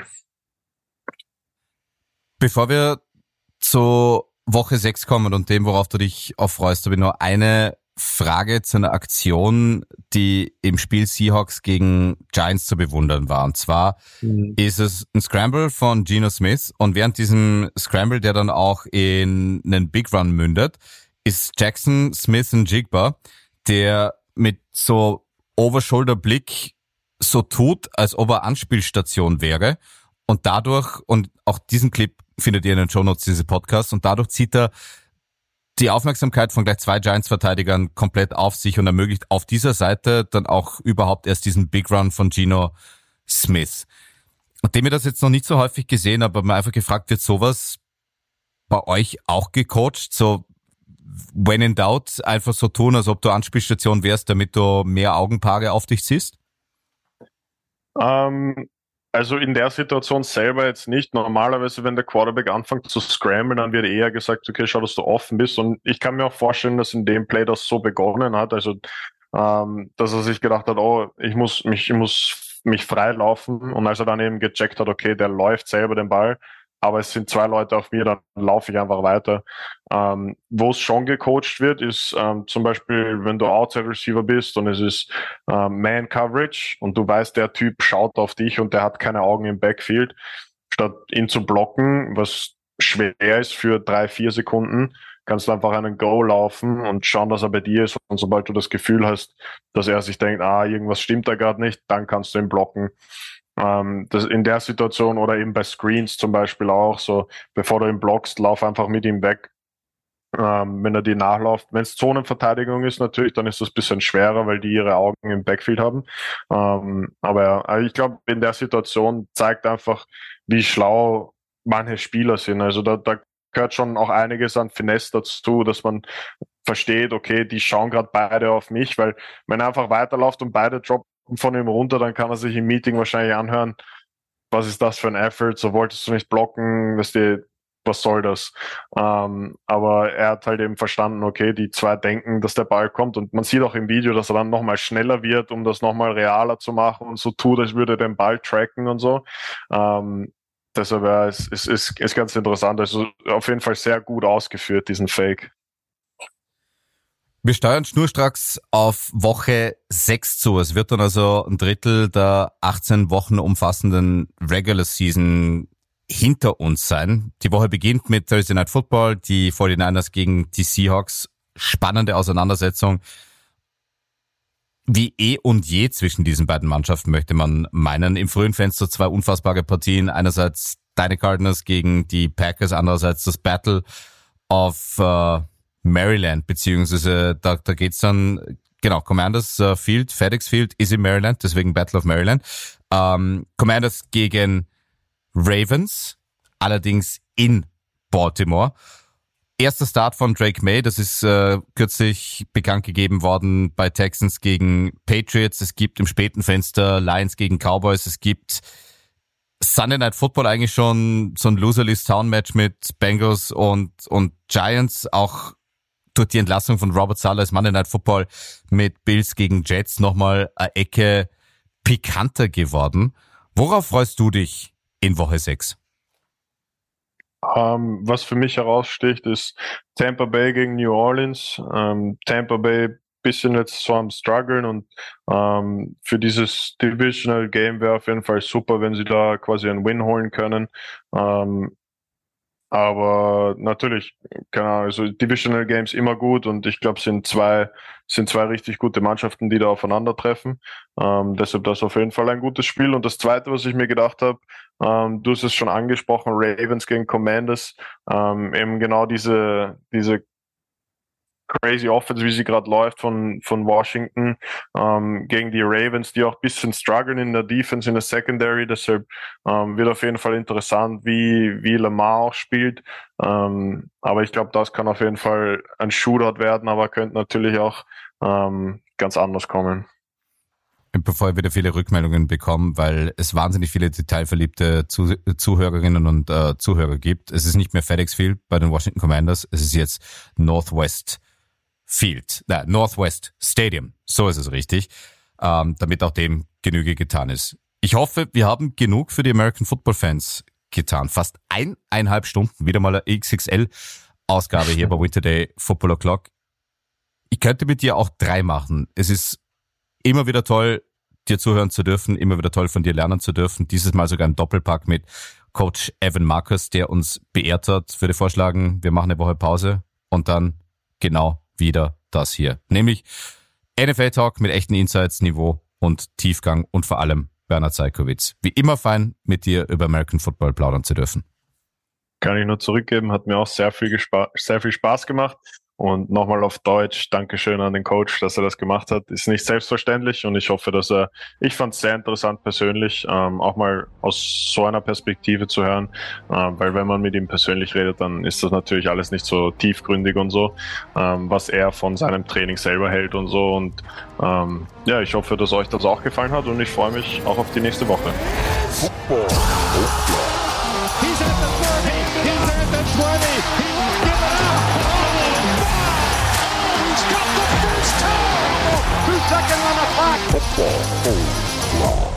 [SPEAKER 3] Bevor wir zu Woche 6 kommen und dem, worauf du dich auch freust, habe ich nur eine Frage zu einer Aktion, die im Spiel Seahawks gegen Giants zu bewundern war. Und zwar ist es ein Scramble von Geno Smith, und während diesem Scramble, der dann auch in einen Big Run mündet, ist Jackson Smith-Njigba, der mit so Over-Shoulder-Blick so tut, als ob er Anspielstation wäre, und dadurch, und auch diesen Clip findet ihr in den Shownotes dieses Podcasts, und dadurch zieht er die Aufmerksamkeit von gleich 2 Giants-Verteidigern komplett auf sich und ermöglicht auf dieser Seite dann auch überhaupt erst diesen Big Run von Geno Smith. Und dem ich das jetzt noch nicht so häufig gesehen habe, aber mir einfach gefragt, wird sowas bei euch auch gecoacht? So, when in doubt, einfach so tun, als ob du Anspielstation wärst, damit du mehr Augenpaare auf dich ziehst?
[SPEAKER 4] Also in der Situation selber jetzt nicht. Normalerweise, wenn der Quarterback anfängt zu scramblen, dann wird eher gesagt, okay, schau, dass du offen bist. Und ich kann mir auch vorstellen, dass in dem Play das so begonnen hat. Also, dass er sich gedacht hat, oh, ich muss mich frei laufen. Und als er dann eben gecheckt hat, okay, der läuft selber den Ball, aber es sind 2 Leute auf mir, dann laufe ich einfach weiter. Wo es schon gecoacht wird, ist zum Beispiel, wenn du Outside Receiver bist und es ist Man Coverage und du weißt, der Typ schaut auf dich und der hat keine Augen im Backfield, statt ihn zu blocken, was schwer ist für 3-4 Sekunden, kannst du einfach einen Go laufen und schauen, dass er bei dir ist, und sobald du das Gefühl hast, dass er sich denkt, irgendwas stimmt da gerade nicht, dann kannst du ihn blocken. Das in der Situation, oder eben bei Screens zum Beispiel auch, so bevor du ihn blockst, lauf einfach mit ihm weg. Wenn er die nachläuft. Wenn es Zonenverteidigung ist natürlich, dann ist das ein bisschen schwerer, weil die ihre Augen im Backfield haben. Aber ja, ich glaube, in der Situation zeigt einfach, wie schlau manche Spieler sind. Also da gehört schon auch einiges an Finesse dazu, dass man versteht, okay, die schauen gerade beide auf mich, weil wenn er einfach weiterläuft und beide droppen von ihm runter, dann kann er sich im Meeting wahrscheinlich anhören, was ist das für ein Effort, so wolltest du nicht blocken, was soll das? Aber er hat halt eben verstanden, okay, die 2 denken, dass der Ball kommt, und man sieht auch im Video, dass er dann nochmal schneller wird, um das nochmal realer zu machen und so tut, als würde er den Ball tracken und so. Deshalb ist ganz interessant, also auf jeden Fall sehr gut ausgeführt, diesen Fake.
[SPEAKER 3] Wir steuern schnurstracks auf Woche 6 zu. Es wird dann also ein Drittel der 18 Wochen umfassenden Regular Season hinter uns sein. Die Woche beginnt mit Thursday Night Football, die 49ers gegen die Seahawks. Spannende Auseinandersetzung. Wie eh und je zwischen diesen beiden Mannschaften, möchte man meinen. Im frühen Fenster 2 unfassbare Partien. Einerseits deine Cardinals gegen die Packers, andererseits das Battle of Maryland, beziehungsweise da geht's dann, genau, Commanders Field, FedEx Field ist in Maryland, deswegen Battle of Maryland. Commanders gegen Ravens, allerdings in Baltimore. Erster Start von Drake May, das ist kürzlich bekannt gegeben worden bei Texans gegen Patriots. Es gibt im späten Fenster Lions gegen Cowboys. Es gibt Sunday Night Football eigentlich schon so ein Loser-Leaves-Town-Match mit Bengals und Giants. Auch durch die Entlassung von Robert Saleh ist Monday Night Football mit Bills gegen Jets nochmal eine Ecke pikanter geworden. Worauf freust du dich in Woche 6?
[SPEAKER 4] Was für mich heraussticht, ist Tampa Bay gegen New Orleans. Tampa Bay bisschen jetzt so am struggeln und für dieses Divisional Game wäre auf jeden Fall super, wenn sie da quasi einen Win holen können. Aber natürlich, keine Ahnung, also Divisional Games immer gut und ich glaube, sind zwei richtig gute Mannschaften, die da aufeinandertreffen. Deshalb das auf jeden Fall ein gutes Spiel. Und das Zweite, was ich mir gedacht habe, du hast es schon angesprochen, Ravens gegen Commanders, eben genau diese crazy Offense, wie sie gerade läuft von Washington gegen die Ravens, die auch ein bisschen strugglen in der Defense, in der Secondary. Deshalb wird auf jeden Fall interessant, wie Lamar auch spielt. Aber ich glaube, das kann auf jeden Fall ein Shootout werden, aber könnte natürlich auch ganz anders kommen.
[SPEAKER 3] Bevor ich wieder viele Rückmeldungen bekomme, weil es wahnsinnig viele detailverliebte Zuhörerinnen und Zuhörer gibt. Es ist nicht mehr FedEx Field bei den Washington Commanders, es ist jetzt Northwest Stadium, so ist es richtig, damit auch dem Genüge getan ist. Ich hoffe, wir haben genug für die American Football Fans getan. Fast 1,5 Stunden, wieder mal eine XXL-Ausgabe hier bei Winter Day Football O'Clock. Ich könnte mit dir auch 3 machen. Es ist immer wieder toll, dir zuhören zu dürfen, immer wieder toll von dir lernen zu dürfen. Dieses Mal sogar ein Doppelpack mit Coach Evan Marcus, der uns beehrt hat. Würde vorschlagen, wir machen eine Woche Pause und dann genau wieder das hier. Nämlich NFL-Talk mit echten Insights, Niveau und Tiefgang und vor allem Bernhard Seikowitz. Wie immer fein, mit dir über American Football plaudern zu dürfen.
[SPEAKER 4] Kann ich nur zurückgeben, hat mir auch sehr viel Spaß gemacht. Und nochmal auf Deutsch, Dankeschön an den Coach, dass er das gemacht hat. Ist nicht selbstverständlich und ich hoffe, ich fand es sehr interessant persönlich, auch mal aus so einer Perspektive zu hören, weil wenn man mit ihm persönlich redet, dann ist das natürlich alles nicht so tiefgründig und so, was er von seinem Training selber hält und so und ja, ich hoffe, dass euch das auch gefallen hat und ich freue mich auch auf die nächste Woche.
[SPEAKER 2] Football. He's at the 30, he's at the 20, he won't give it up. He's got the first down. 2 seconds on the clock. Football.